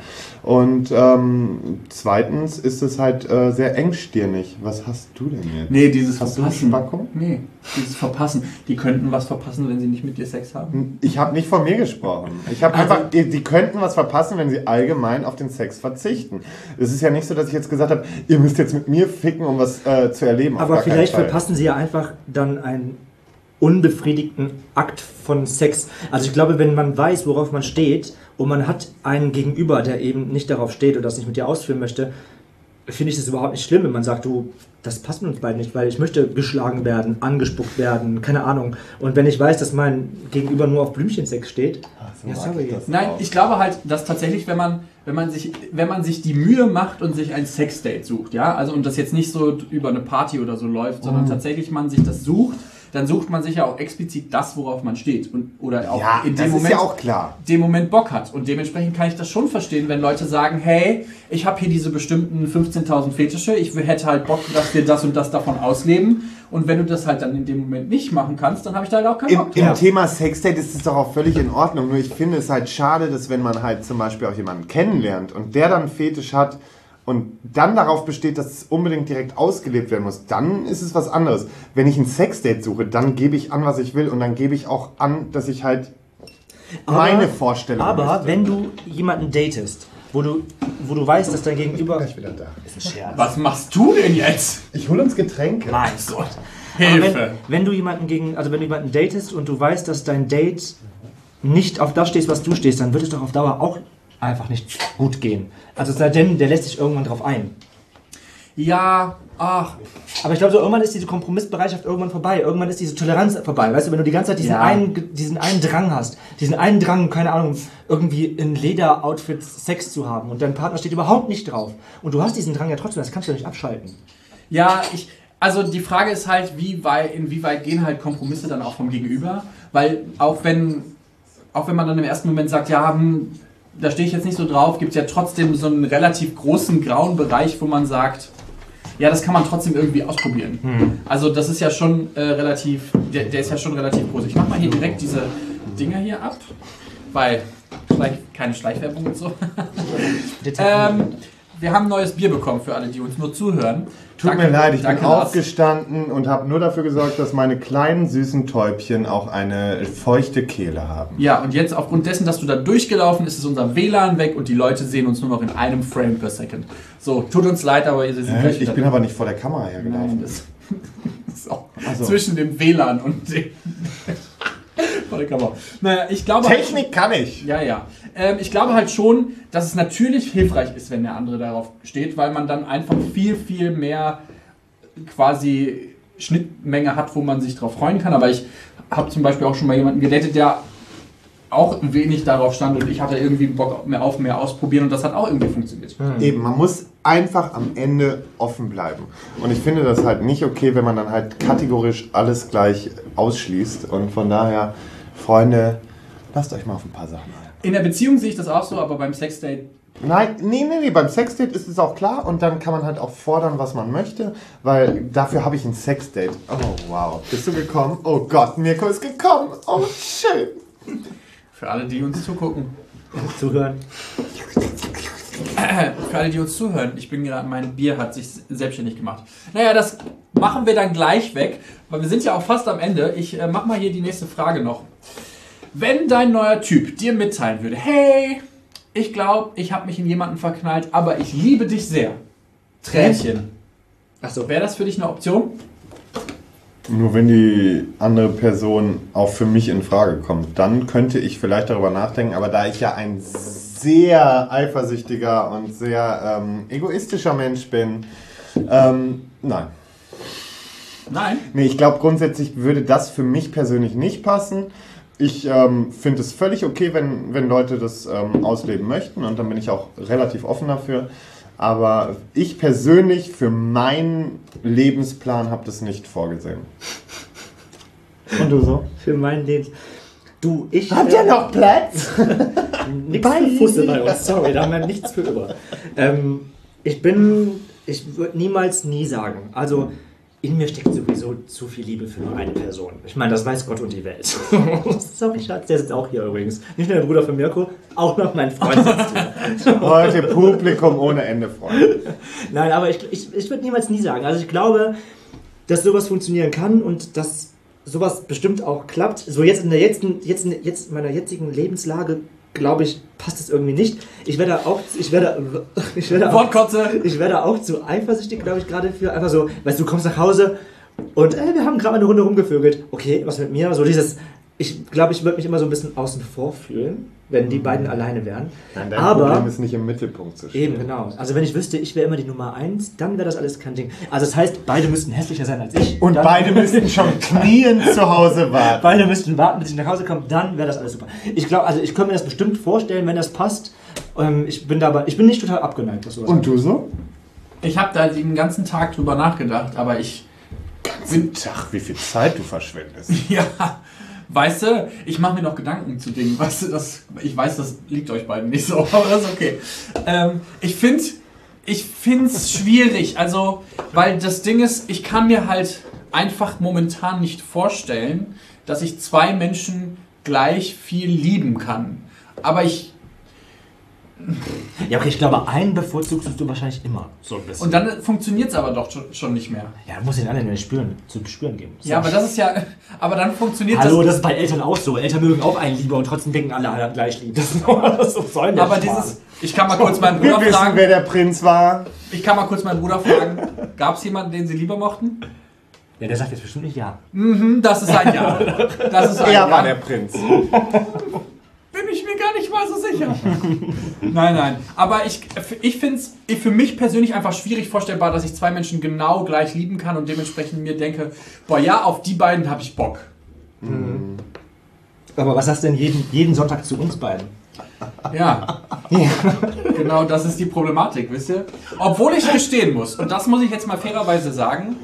Und zweitens ist es halt sehr engstirnig. Was hast du denn jetzt? Nee, dieses Hast Verpassen. du eine Spackung? Nee, dieses Verpassen. Die könnten was verpassen, wenn sie nicht mit dir Sex haben. Ich habe nicht von mir gesprochen. Ich habe einfach, die könnten was verpassen, wenn sie allgemein auf den Sex verzichten. Es ist ja nicht so, dass ich jetzt gesagt habe, ihr müsst jetzt mit mir ficken, um was zu erleben. Aber vielleicht verpassen sie ja einfach dann einen unbefriedigten Akt von Sex. Also ich glaube, wenn man weiß, worauf man steht und man hat einen Gegenüber, der eben nicht darauf steht oder das nicht mit dir ausführen möchte, finde ich das überhaupt nicht schlimm, wenn man sagt, du, das passt mit uns beiden nicht, weil ich möchte geschlagen werden, angespuckt werden, keine Ahnung. Und wenn ich weiß, dass mein Gegenüber nur auf Blümchensex steht, ja, sorry. Nein, ich glaube halt, dass tatsächlich, wenn man sich die Mühe macht und sich ein Sexdate sucht, ja, also und das jetzt nicht so über eine Party oder so läuft, sondern tatsächlich man sich das sucht, dann sucht man sich ja auch explizit das, worauf man steht. Oder auch Ja, in das dem ist Moment, ja auch klar. dem Moment Bock hat. Und dementsprechend kann ich das schon verstehen, wenn Leute sagen, hey, ich habe hier diese bestimmten 15.000 Fetische, ich hätte halt Bock, dass wir das und das davon ausleben. Und wenn du das halt dann in dem Moment nicht machen kannst, dann habe ich da halt auch keinen Bock drauf. Im Thema Sexdate ist es doch auch völlig in Ordnung. Nur ich finde es halt schade, dass wenn man halt zum Beispiel auch jemanden kennenlernt und der dann einen Fetisch hat und dann darauf besteht, dass es unbedingt direkt ausgelebt werden muss, dann ist es was anderes. Wenn ich ein Sexdate suche, dann gebe ich an, was ich will und dann gebe ich auch an, dass ich halt meine Vorstellung Aber möchte. wenn du jemanden datest, wo du weißt, dass dein Gegenüber... Gleich wieder da. Ist ein Scherz. Was machst du denn jetzt? Ich hole uns Getränke. Mein So, Aber Hilfe. wenn du jemanden datest und du weißt, dass dein Date nicht auf das stehst, was du stehst, dann wird es doch auf Dauer auch einfach nicht gut gehen. Also es sei denn, der lässt sich irgendwann drauf ein. Ja, ach, Aber ich glaube, so irgendwann ist diese Kompromissbereitschaft irgendwann vorbei. Irgendwann ist diese Toleranz vorbei. Weißt du, wenn du die ganze Zeit diesen einen Drang hast, diesen einen Drang, keine Ahnung, irgendwie in Lederoutfits Sex zu haben und dein Partner steht überhaupt nicht drauf. Und du hast diesen Drang ja trotzdem, das kannst du ja nicht abschalten. ja, also die Frage ist halt, inwieweit gehen halt Kompromisse dann auch vom Gegenüber? Weil auch wenn man dann im ersten Moment sagt, ja, da stehe ich jetzt nicht so drauf, gibt es ja trotzdem so einen relativ großen grauen Bereich, wo man sagt, ja, das kann man trotzdem irgendwie ausprobieren. Also das ist ja schon der ist ja schon relativ groß. Ich mache mal hier direkt diese Dinger hier ab, weil keine Schleichwerbung und so. Wir haben neues Bier bekommen für alle, die uns nur zuhören. Tut mir leid, ich bin danke, Lars. aufgestanden und habe nur dafür gesorgt, dass meine kleinen süßen Täubchen auch eine feuchte Kehle haben. Ja, und jetzt aufgrund dessen, dass du da durchgelaufen ist unser WLAN weg und die Leute sehen uns nur noch in einem Frame per Second. So, tut uns leid, aber ihr seid gleich Ich wieder. bin aber nicht vor der Kamera hergelaufen. Nein, das ist auch Also. zwischen dem WLAN und dem vor der Kamera. Naja, ich glaube... Technik kann ich. Ja. Ich glaube halt schon, dass es natürlich hilfreich ist, wenn der andere darauf steht, weil man dann einfach viel, viel mehr quasi Schnittmenge hat, wo man sich drauf freuen kann. Aber ich habe zum Beispiel auch schon mal jemanden gedatet, der auch wenig darauf stand und ich hatte irgendwie Bock mehr ausprobieren und das hat auch irgendwie funktioniert. Eben, man muss einfach am Ende offen bleiben. Und ich finde das halt nicht okay, wenn man dann halt kategorisch alles gleich ausschließt. Und von daher, Freunde, lasst euch mal auf ein paar Sachen ein. In der Beziehung sehe ich das auch so, aber beim Sexdate... Nein, nee, beim Sexdate ist es auch klar und dann kann man halt auch fordern, was man möchte, weil dafür habe ich ein Sexdate. Oh, wow. Bist du gekommen? Oh Gott, Mirko ist gekommen. Oh, schön. Für alle, die uns zugucken. Zuhören. Für alle, die uns zuhören, mein Bier hat sich selbstständig gemacht. Naja, das machen wir dann gleich weg, weil wir sind ja auch fast am Ende. Ich mach mal hier die nächste Frage noch. Wenn dein neuer Typ dir mitteilen würde, hey, ich glaube, ich habe mich in jemanden verknallt, aber ich liebe dich sehr. Tränchen. Achso. Wäre das für dich eine Option? Nur wenn die andere Person auch für mich in Frage kommt, dann könnte ich vielleicht darüber nachdenken, aber da ich ja ein sehr eifersüchtiger und sehr egoistischer Mensch bin, nein. Nein. Nee, ich glaube grundsätzlich würde das für mich persönlich nicht passen. Ich finde es völlig okay, wenn Leute das ausleben möchten und dann bin ich auch relativ offen dafür. Aber ich persönlich für meinen Lebensplan habe das nicht vorgesehen. Und du so? Für mein Leben. Du, ich... Habt ihr noch Platz? Nichts für Fusse bei uns, sorry, da haben wir nichts für über. Ich würde niemals nie sagen. Also, in mir steckt sowieso zu viel Liebe für nur eine Person. Ich meine, das weiß Gott und die Welt. Sorry, Schatz, der sitzt auch hier übrigens. Nicht nur der Bruder von Mirko, auch noch mein Freund sitzt hier. Heute Publikum ohne Ende, Freunde. Nein, aber ich würde niemals nie sagen. Also ich glaube, dass sowas funktionieren kann und dass sowas bestimmt auch klappt. So jetzt in meiner jetzigen Lebenslage, glaube ich, passt es irgendwie nicht. Ich werde auch zu eifersüchtig, glaube ich, gerade für einfach so, weißt du, kommst nach Hause und wir haben gerade eine Runde rumgevögelt. Okay, was mit mir? So dieses, ich glaube, ich würde mich immer so ein bisschen außen vor fühlen, wenn die beiden alleine wären. Nein, dein Problem ist nicht im Mittelpunkt zu stehen. Eben, genau. Also wenn ich wüsste, ich wäre immer die Nummer 1, dann wäre das alles kein Ding. Also das heißt, beide müssten hässlicher sein als ich. Und beide müssten schon kniend zu Hause warten. Beide müssten warten, bis ich nach Hause komme, dann wäre das alles super. Ich glaube, also ich könnte mir das bestimmt vorstellen, wenn das passt. Ich bin nicht total abgeneigt, was sowas Und du so? Ich habe da den ganzen Tag drüber nachgedacht, aber Tag, wie viel Zeit du verschwendest. ja, weißt du, ich mache mir noch Gedanken zu Dingen, weißt du, ich weiß, das liegt euch beiden nicht so, aber das ist okay. Ich finde es schwierig, also, weil das Ding ist, ich kann mir halt einfach momentan nicht vorstellen, dass ich zwei Menschen gleich viel lieben kann. Aber Ja, okay, ich glaube, einen bevorzugst du wahrscheinlich immer so ein bisschen. und dann funktioniert es aber doch schon nicht mehr. Ja, du musst den anderen zu spüren geben. Ja, aber das ist ja, aber dann funktioniert Hallo, das. das ist bei Eltern auch so. Eltern mögen auch einen lieber und trotzdem denken alle gleich lieb. Das ist so soll Aber ich kann mal kurz meinen Wir Bruder wissen, fragen. wer der Prinz war. Gab es jemanden, den sie lieber mochten? Ja, der sagt jetzt bestimmt nicht ja. Das ist ein Ja. Er war der Prinz. Bin ich mir gar nicht mal so sicher. Nein. Aber ich finde es für mich persönlich einfach schwierig vorstellbar, dass ich zwei Menschen genau gleich lieben kann und dementsprechend mir denke, boah ja, auf die beiden habe ich Bock. Aber was sagst du denn jeden Sonntag zu uns beiden? Ja. Genau, das ist die Problematik, wisst ihr? Obwohl ich gestehen muss, und das muss ich jetzt mal fairerweise sagen,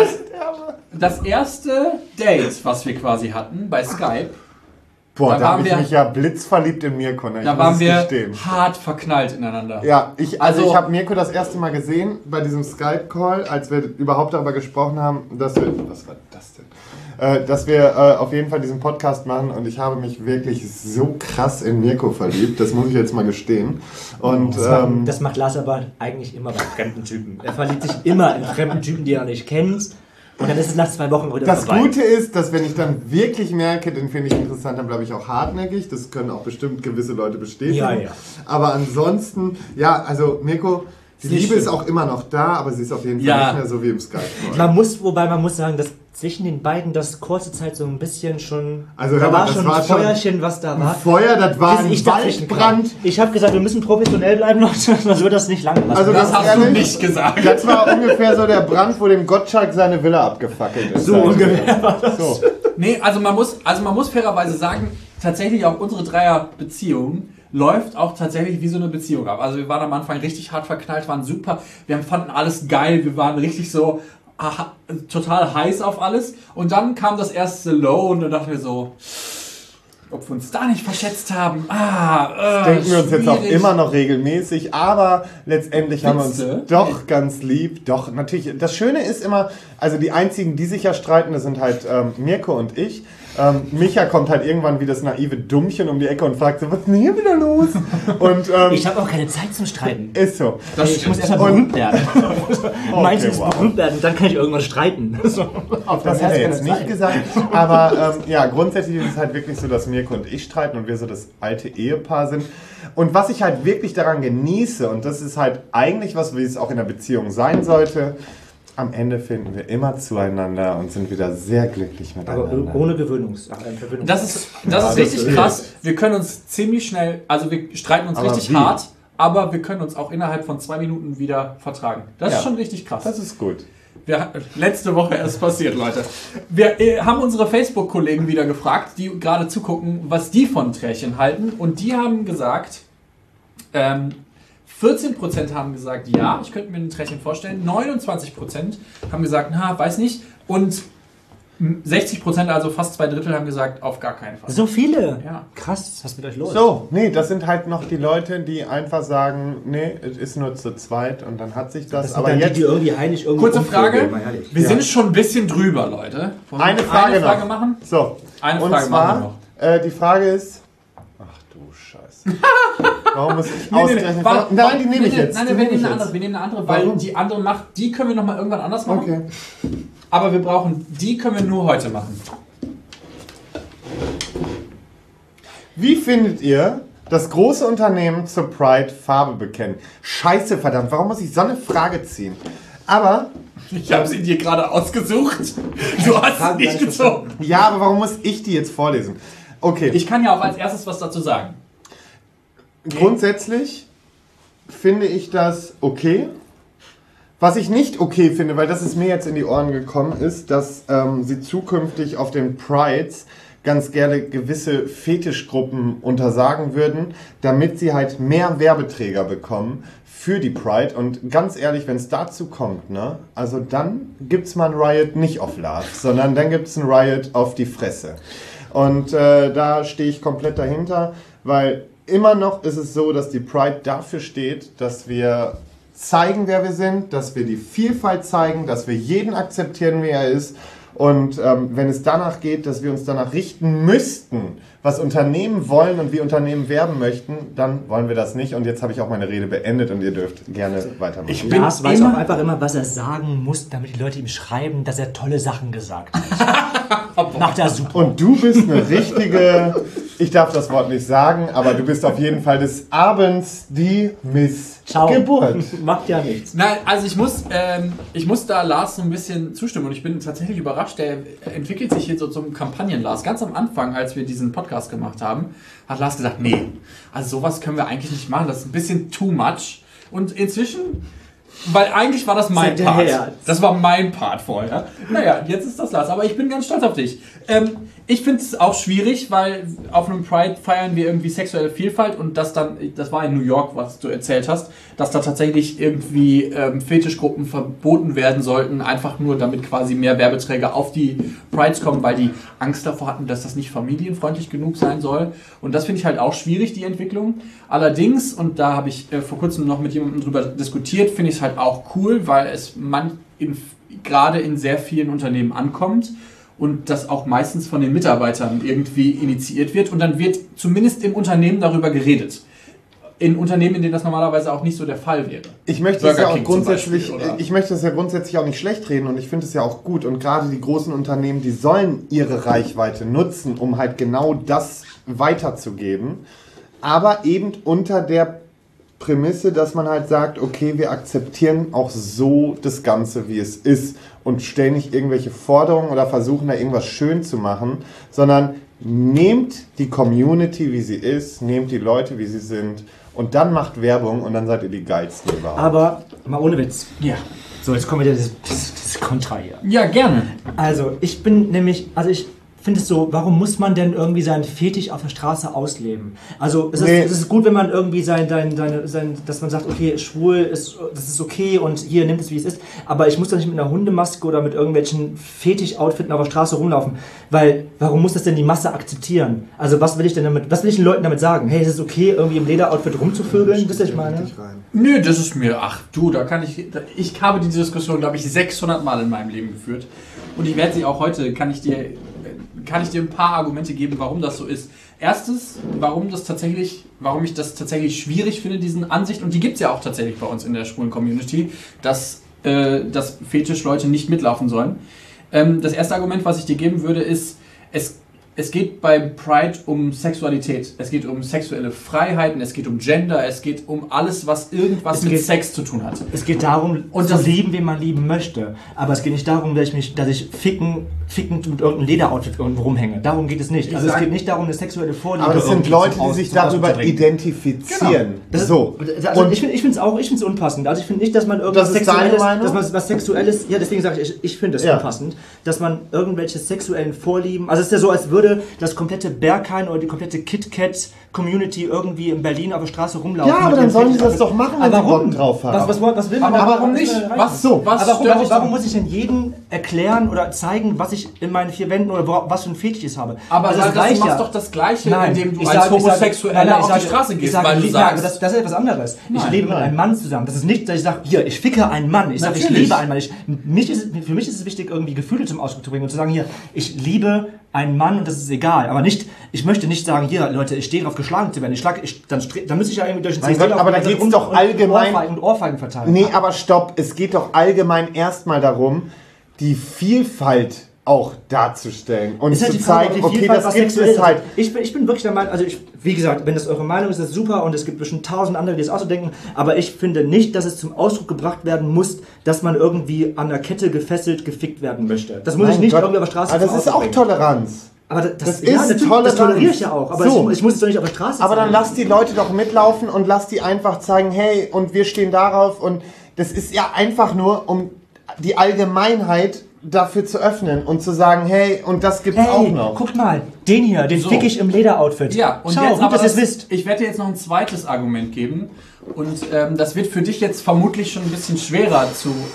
das erste Date, was wir quasi hatten bei Skype, Boah, Da da waren habe ich wir- mich ja blitzverliebt in Mirko. Ne? da waren wir hart verknallt ineinander. Ja, ich Also- habe Mirko das erste Mal gesehen bei diesem Skype-Call, als wir überhaupt darüber gesprochen haben, dass wir... Was war das denn? Dass wir auf jeden Fall diesen Podcast machen und ich habe mich wirklich so krass in Mirko verliebt, das muss ich jetzt mal gestehen. Und Das macht Lars aber eigentlich immer bei fremden Typen. Er verliebt sich immer in fremden Typen, die er nicht kennt. Und dann ist es nach 2 Wochen wieder das vorbei. Gute ist, dass wenn ich dann wirklich merke, den finde ich interessant, dann bleibe ich auch hartnäckig. Das können auch bestimmt gewisse Leute bestätigen. Ja, ja. Aber ansonsten, ja, also Mirko, die Ist nicht Liebe ist schlimm. auch immer noch da, aber sie ist auf jeden Fall Ja. nicht mehr so wie im Skype-Call. Man muss sagen, dass zwischen den beiden das kurze Zeit so ein bisschen schon... Also, da hör mal, war das schon war ein schon Feuerchen, was da war. Feuer, das war ein Bis ich dazwischen kam. Waldbrand. Ich habe gesagt, wir müssen professionell bleiben, Leute, sonst wird das nicht lang. Also Das ganz hast du ehrlich, nicht gesagt. Das war ungefähr so der Brand, wo dem Gottschalk seine Villa abgefackelt ist. So ungefähr war das. So. Nee, also man muss fairerweise sagen, tatsächlich auch unsere Dreier-Beziehung läuft auch tatsächlich wie so eine Beziehung ab. Also wir waren am Anfang richtig hart verknallt, waren super, wir fanden alles geil, wir waren richtig so total heiß auf alles. Und dann kam das erste Low und dann dachten wir so, ob wir uns da nicht verschätzt haben. Denken wir uns jetzt auch schwierig. immer noch regelmäßig, aber letztendlich haben wir uns Witze? doch ganz lieb. Doch, natürlich. Das Schöne ist immer, also die einzigen, die sich ja streiten, das sind halt Mirko und ich. Micha kommt halt irgendwann wie das naive Dummchen um die Ecke und fragt so, was ist denn hier wieder los? Und Ich habe auch keine Zeit zum Streiten. ist so. Ich muss erstmal berühmt werden. Meins ist berühmt werden, dann kann ich irgendwann streiten. So. Das hat er jetzt nicht gesagt, aber ja, grundsätzlich ist es halt wirklich so, dass Mirko und ich streiten und wir so das alte Ehepaar sind. Und was ich halt wirklich daran genieße, und das ist halt eigentlich was, wie es auch in der Beziehung sein sollte, am Ende finden wir immer zueinander und sind wieder sehr glücklich Aber miteinander. ohne Gewöhnungs. Das ist das richtig ist- krass. Wir können uns ziemlich schnell, also wir streiten uns Aber richtig wie? hart, aber wir können uns auch innerhalb von 2 Minuten wieder vertragen. Das Ja. ist schon richtig krass. Das ist gut. Letzte Woche erst passiert, Leute. Wir haben unsere Facebook-Kollegen wieder gefragt, die gerade zugucken, was die von Trärchen halten. Und die haben gesagt, 14% haben gesagt, ja, ich könnte mir ein Trärchen vorstellen. 29% haben gesagt, na, weiß nicht. Und 60%, also fast 2/3 haben gesagt, auf gar keinen Fall. So viele? Ja. Krass, was ist mit euch los? So, nee, das sind halt noch die Leute, die einfach sagen, nee, es ist nur zu zweit und dann hat sich das. Das sind Aber dann jetzt die irgendwie heimlich irgendwie Kurze Frage, umvögeln, mal ehrlich. wir sind schon ein bisschen drüber, Leute. Wollen wir eine Frage noch. machen? So, Eine und Frage zwar, machen wir noch. die Frage ist, ach du Scheiße. Warum muss ich Nee, ausgerechnet? warte, Nein, die nehme ich jetzt. Nein, die wir nehme ich nehmen jetzt. eine andere, weil Warum? die andere macht, die können wir nochmal irgendwann anders machen. Okay. Aber die können wir nur heute machen. Wie findet ihr, dass große Unternehmen zur Pride Farbe bekennen? Scheiße, verdammt, warum muss ich so eine Frage ziehen? Aber, Ich habe sie dir gerade ausgesucht. Du hast sie nicht gezogen. ja, aber warum muss ich die jetzt vorlesen? Okay, Ich kann ja auch als erstes was dazu sagen. grundsätzlich finde ich das okay. Was ich nicht okay finde, weil das ist mir jetzt in die Ohren gekommen, ist, dass sie zukünftig auf den Prides ganz gerne gewisse Fetischgruppen untersagen würden, damit sie halt mehr Werbeträger bekommen für die Pride. Und ganz ehrlich, wenn es dazu kommt, ne, also dann gibt's mal ein Riot nicht auf Love, sondern dann gibt's ein Riot auf die Fresse. Und da stehe ich komplett dahinter, weil immer noch ist es so, dass die Pride dafür steht, dass wir zeigen, wer wir sind, dass wir die Vielfalt zeigen, dass wir jeden akzeptieren, wie er ist. Und wenn es danach geht, dass wir uns danach richten müssten, was Unternehmen wollen und wie Unternehmen werben möchten, dann wollen wir das nicht. Und jetzt habe ich auch meine Rede beendet und ihr dürft gerne weitermachen. Ich bin Lars weiß immer- auch einfach immer, was er sagen muss, damit die Leute ihm schreiben, dass er tolle Sachen gesagt hat. Macht er super. Und du bist eine richtige, ich darf das Wort nicht sagen, aber du bist auf jeden Fall des Abends die Missgeburt. Macht ja nichts. Nein, also ich muss da Lars so ein bisschen zustimmen und ich bin tatsächlich überrascht, der entwickelt sich hier so zum Kampagnen-Lars. Ganz am Anfang, als wir diesen Podcast gemacht haben, hat Lars gesagt, nee, also sowas können wir eigentlich nicht machen, das ist ein bisschen too much. Und inzwischen, weil eigentlich war das mein Seit Part. her. Das war mein Part vorher. Naja, jetzt ist das Lars, aber ich bin ganz stolz auf dich. Ich finde es auch schwierig, weil auf einem Pride feiern wir irgendwie sexuelle Vielfalt und das war in New York, was du erzählt hast, dass da tatsächlich irgendwie Fetischgruppen verboten werden sollten, einfach nur damit quasi mehr Werbeträger auf die Prides kommen, weil die Angst davor hatten, dass das nicht familienfreundlich genug sein soll. Und das finde ich halt auch schwierig, die Entwicklung. Allerdings, und da habe ich vor kurzem noch mit jemandem drüber diskutiert, finde ich es halt auch cool, weil es gerade in sehr vielen Unternehmen ankommt. Und das auch meistens von den Mitarbeitern irgendwie initiiert wird. Und dann wird zumindest im Unternehmen darüber geredet. In Unternehmen, in denen das normalerweise auch nicht so der Fall wäre. Ich möchte das Burger ja auch King zum grundsätzlich, Beispiel, oder? ich möchte das ja grundsätzlich auch nicht schlecht reden und ich finde es ja auch gut und gerade die großen Unternehmen, die sollen ihre Reichweite nutzen, um halt genau das weiterzugeben, aber eben unter der Prämisse, dass man halt sagt, okay, wir akzeptieren auch so das Ganze, wie es ist und stellen nicht irgendwelche Forderungen oder versuchen da irgendwas schön zu machen, sondern nehmt die Community, wie sie ist, nehmt die Leute, wie sie sind und dann macht Werbung und dann seid ihr die Geilsten überhaupt. Aber mal ohne Witz. Ja. So, jetzt kommen wieder dieses Kontra hier. Ja, gerne. Also, ich finde es so, warum muss man denn irgendwie seinen Fetisch auf der Straße ausleben? Also, es ist gut, wenn man irgendwie dass man sagt, okay, schwul, das ist okay und hier, nimmt es, wie es ist. Aber ich muss doch nicht mit einer Hundemaske oder mit irgendwelchen Fetisch-Outfitten auf der Straße rumlaufen. Weil, warum muss das denn die Masse akzeptieren? Also, was will ich den Leuten damit sagen? Hey, ist es okay, irgendwie im Lederoutfit rumzuvögeln? Wisst ihr, was ich meine? Nö, das ist mir, ich habe diese Diskussion, glaube ich, 600 Mal in meinem Leben geführt. Und ich werde sie auch heute, kann ich dir ein paar Argumente geben, warum das so ist. Erstens, warum ich das tatsächlich schwierig finde, diesen Ansicht, und die gibt es ja auch tatsächlich bei uns in der schwulen Community, dass Fetischleute nicht mitlaufen sollen. Das erste Argument, was ich dir geben würde, ist, es geht bei Pride um Sexualität. Es geht um sexuelle Freiheiten, es geht um Gender, es geht um alles, was irgendwas mit Sex zu tun hat. Es geht darum, Und zu das- lieben, wen man lieben möchte. Aber es geht nicht darum, dass ich fickend mit irgendeinem Lederoutfit irgendwo rumhänge. Darum geht es nicht. Also es geht nicht darum, eine sexuelle Vorliebe aber das sind irgendwie Leute, zum die sich zum darüber Ausdruck zu bringen. identifizieren. Das ist, So. also Und ich finde es unpassend. Also ich finde nicht, dass man irgendwas Das ist deine Sexuelles, Meinung? dass man was Sexuelles, ja deswegen sage ich finde es Ja. unpassend, dass man irgendwelche sexuellen Vorlieben, also es ist ja so, als würde das komplette Berghain oder die komplette KitKat Community irgendwie in Berlin auf der Straße rumlaufen. Ja, aber dann sollen die das doch machen, wenn sie Bock drauf haben. Was will man Aber da? warum nicht? Warum muss ich denn jedem erklären oder zeigen, was ich in meinen 4 Wänden oder was für ein Fetisch ich habe? Aber also du machst doch das Gleiche, indem du als Homosexueller auf die Straße gehst, weil du sagst... Das ist etwas anderes. Ich lebe mit einem Mann zusammen. Das ist nicht, dass ich sage, hier, ich ficke einen Mann. Ich sage, ich liebe einen Mann. Für mich ist es wichtig, irgendwie Gefühle zum Ausdruck zu bringen und zu sagen, hier, ich liebe einen Mann und das ist egal. Aber nicht, ich möchte nicht sagen, hier, Leute, ich stehe darauf, geschlagen zu werden. Dann müsste ich ja irgendwie durch den CSD aber da geht es doch allgemein... Ohrfeigen verteilen. Nee, aber stopp. Es geht doch allgemein erstmal darum, die Vielfalt auch darzustellen und zu zeigen, okay, das gibt es halt. Ich bin wirklich der Meinung, also wie gesagt, wenn das eure Meinung ist, das ist super und es gibt bestimmt 1000 andere, die es auch so denken, aber ich finde nicht, dass es zum Ausdruck gebracht werden muss, dass man irgendwie an der Kette gefesselt, gefickt werden möchte. Das muss ich nicht irgendwie auf der Straße aber das ist auch Toleranz. Aber das toleriere ich ja auch. Aber so. ich muss es doch nicht auf der Straße aber zeigen. Dann lass die Leute doch mitlaufen und lass die einfach zeigen, hey, und wir stehen darauf und das ist ja einfach nur, um die Allgemeinheit dafür zu öffnen und zu sagen, hey, und das gibt's auch noch. Guck mal, den hier, den fick ich im Lederoutfit. Ja, und schau, jetzt gut, aber dass ihr es wisst. Ich werde dir jetzt noch ein zweites Argument geben und das wird für dich jetzt vermutlich schon ein bisschen schwerer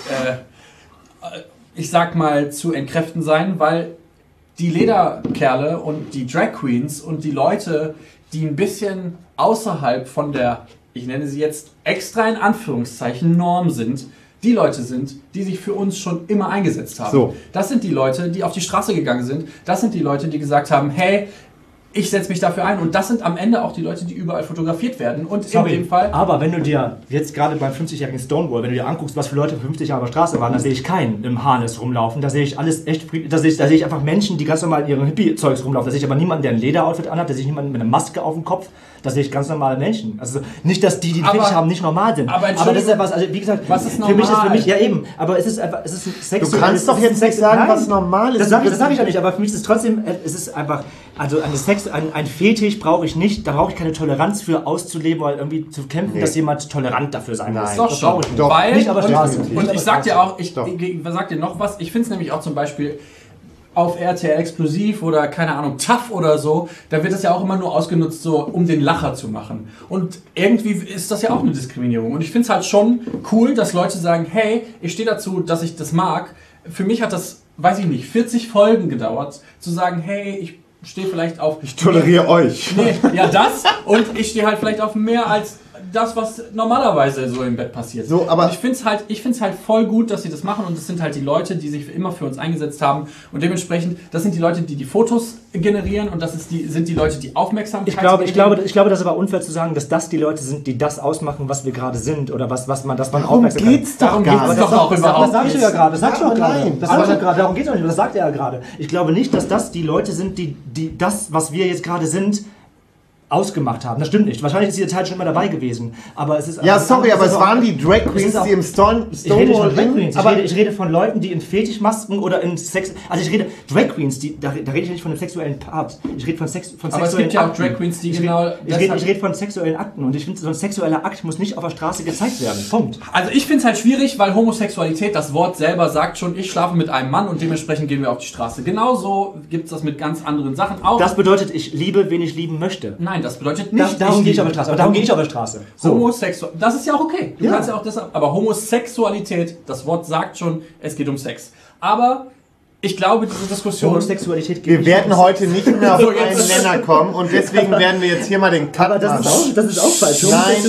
zu entkräften sein, weil die Lederkerle und die Drag Queens und die Leute, die ein bisschen außerhalb von der, ich nenne sie jetzt extra in Anführungszeichen, Norm sind, die Leute sind, die sich für uns schon immer eingesetzt haben. So. Das sind die Leute, die auf die Straße gegangen sind. Das sind die Leute, die gesagt haben, hey, ich setze mich dafür ein. Und das sind am Ende auch die Leute, die überall fotografiert werden. Und in dem Fall... Aber wenn du dir jetzt gerade beim 50-jährigen Stonewall, wenn du dir anguckst, was für Leute 50 Jahre auf der Straße waren, da sehe ich keinen im Harness rumlaufen. Da sehe ich alles echt... Da sehe ich einfach Menschen, die ganz normal in ihrem Hippie-Zeugs rumlaufen. Da sehe ich aber niemanden, der ein Lederoutfit anhat. Da sehe ich niemanden mit einer Maske auf dem Kopf. Da sehe ich ganz normale Menschen. Also nicht, dass die Fetisch haben, nicht normal sind. Aber das ist ja was, also wie gesagt, was ist normal? Für mich, ja eben, aber es ist einfach, es ist ein Sex. Du kannst doch jetzt nicht sagen, was normal ist. Das sage ich ja nicht, aber für mich ist es trotzdem, es ist einfach, also ein Fetisch brauche ich nicht, da brauche ich keine Toleranz für auszuleben oder irgendwie zu kämpfen, dass jemand tolerant dafür sein muss. Doch schon. Doch. Weil, nicht aber Straße. Und ich sag dir auch, ich sag dir noch was, ich finde es nämlich auch zum Beispiel auf RTL Explosiv oder keine Ahnung, TAF oder so, da wird das ja auch immer nur ausgenutzt, so um den Lacher zu machen. Und irgendwie ist das ja auch eine Diskriminierung. Und ich finde es halt schon cool, dass Leute sagen, hey, ich stehe dazu, dass ich das mag. Für mich hat das, weiß ich nicht, 40 Folgen gedauert, zu sagen, hey, ich stehe vielleicht auf... Ich toleriere euch. Nee, ja das und ich stehe halt vielleicht auf mehr als das, was normalerweise so im Bett passiert. So, aber und ich finde es halt voll gut, dass sie das machen und das sind halt die Leute, die sich immer für uns eingesetzt haben und dementsprechend, das sind die Leute, die die Fotos generieren und sind die Leute, die Aufmerksamkeit ich glaube, das ist aber unfair zu sagen, dass das die Leute sind, die das ausmachen, was wir gerade sind oder dass man aufmerksam geht's doch gar nicht. Das sagst du ja gerade. Das sagst du auch nein. gerade. Darum geht es auch nicht. Das sagt er ja gerade. Ich glaube nicht, dass das die Leute sind, die das, was wir jetzt gerade sind, ausgemacht haben. Das stimmt nicht. Wahrscheinlich ist die Zeit schon immer dabei gewesen. Aber es ist... Ja, sorry, aber es waren die Drag Queens, die im Stonewall... Ich rede von Leuten, die in Fetischmasken oder in Sex... Also ich rede... Drag Queens, da rede ich nicht von dem sexuellen Part. Ich rede von sexuellen Aber es gibt ja auch Drag Queens, die genau... Ich rede von sexuellen Akten. Und ich finde, so ein sexueller Akt muss nicht auf der Straße gezeigt werden. Punkt. Also ich finde es halt schwierig, weil Homosexualität, das Wort selber sagt schon, ich schlafe mit einem Mann und dementsprechend gehen wir auf die Straße. Genauso gibt es das mit ganz anderen Sachen auch. Das bedeutet, ich liebe, wen ich lieben möchte. Nein, das bedeutet nicht... Darum gehe ich auf der Straße. Aber darum gehe ich auf der Straße. So. Das ist ja auch okay. Du kannst ja auch das, aber Homosexualität, das Wort sagt schon, es geht um Sex. Aber ich glaube, diese Diskussion... Homosexualität geht Wir werden heute nicht mehr auf einen Nenner kommen und deswegen werden wir jetzt hier mal den Cut machen. Das ist auch falsch.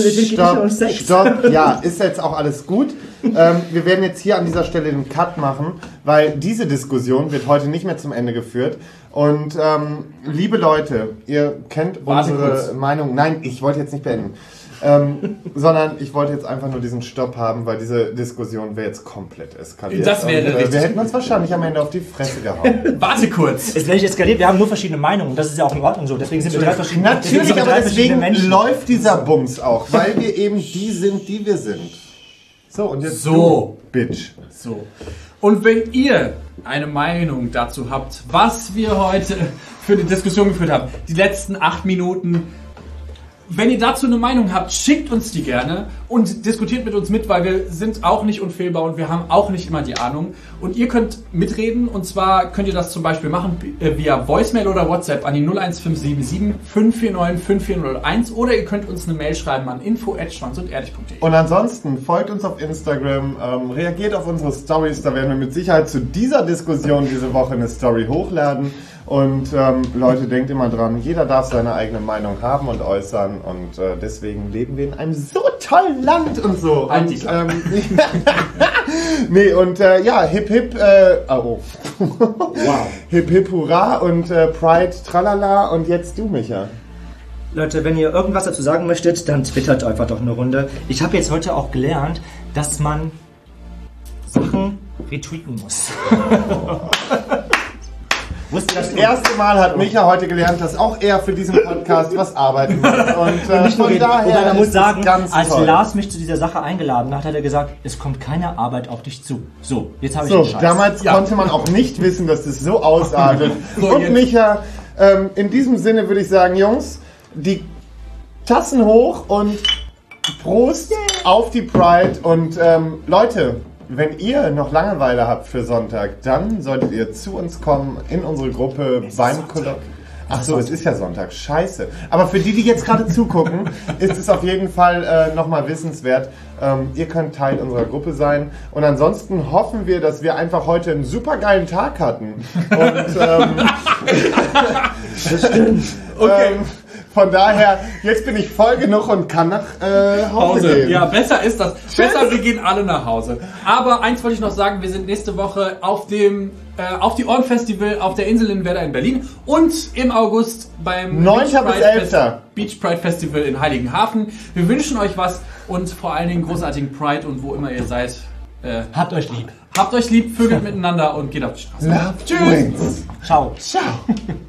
Nein, stopp. Ja, ist jetzt auch alles gut. Wir werden jetzt hier an dieser Stelle den Cut machen, weil diese Diskussion wird heute nicht mehr zum Ende geführt. Und liebe Leute, ihr kennt unsere Meinung. Nein, ich wollte jetzt nicht beenden. Sondern ich wollte jetzt einfach nur diesen Stopp haben, weil diese Diskussion wäre jetzt komplett eskaliert. Das wäre richtig. Wir hätten uns wahrscheinlich am Ende auf die Fresse gehauen. Warte kurz. Es wäre nicht eskaliert, wir haben nur verschiedene Meinungen. Das ist ja auch in Ordnung so. Deswegen sind wir drei verschiedene Menschen. Natürlich, aber deswegen läuft dieser Bums auch, weil wir eben die sind, die wir sind. So, und jetzt so, du, Bitch. So. Und wenn ihr eine Meinung dazu habt, was wir heute für eine Diskussion geführt haben, die letzten 8 Minuten, Wenn ihr dazu eine Meinung habt, schickt uns die gerne und diskutiert mit uns mit, weil wir sind auch nicht unfehlbar und wir haben auch nicht immer die Ahnung. Und ihr könnt mitreden und zwar könnt ihr das zum Beispiel machen via Voicemail oder WhatsApp an die 01577 549 5401 oder ihr könnt uns eine Mail schreiben an info@schwanzundehrlich.de. Und ansonsten folgt uns auf Instagram, reagiert auf unsere Stories, da werden wir mit Sicherheit zu dieser Diskussion diese Woche eine Story hochladen. Und Leute, denkt immer dran, jeder darf seine eigene Meinung haben und äußern und deswegen leben wir in einem so tollen Land und so. Halt Und, nee, und ja, hip hip, wow. Hip hip hurra und Pride tralala und jetzt du, Micha. Leute, wenn ihr irgendwas dazu sagen möchtet, dann twittert einfach doch eine Runde. Ich habe jetzt heute auch gelernt, dass man Sachen retweeten muss. Das erste Mal hat Micha heute gelernt, dass auch er für diesen Podcast was arbeiten muss. Und Nicht nur von daher man muss ist sagen, es ganz als toll. Lars mich zu dieser Sache eingeladen hat, hat er gesagt, es kommt keine Arbeit auf dich zu. So, jetzt habe ich So, den Scheiß. damals konnte man auch nicht wissen, dass das so ausartet. So, und jetzt. Micha, in diesem Sinne würde ich sagen, Jungs, die Tassen hoch und Prost auf die Pride. Und Leute, wenn ihr noch Langeweile habt für Sonntag, dann solltet ihr zu uns kommen in unsere Gruppe beim Kolloquium. Ach so, es ist ja Sonntag. Scheiße. Aber für die jetzt gerade zugucken, ist es auf jeden Fall nochmal wissenswert. Ihr könnt Teil unserer Gruppe sein. Und ansonsten hoffen wir, dass wir einfach heute einen super geilen Tag hatten. Und Das stimmt. Okay. Von daher, jetzt bin ich voll genug und kann nach Hause gehen. Ja, besser ist das. Besser, wir gehen alle nach Hause. Aber eins wollte ich noch sagen, wir sind nächste Woche auf die Ohren Festival auf der Insel in Werder in Berlin und im August beim 9. bis 11. Beach Pride Festival in Heiligenhafen. Wir wünschen euch was und vor allen Dingen großartigen Pride und wo immer ihr seid. Habt euch lieb. Habt euch lieb, vögelt miteinander und geht auf die Straße. Love Tschüss. wins. Ciao. Ciao.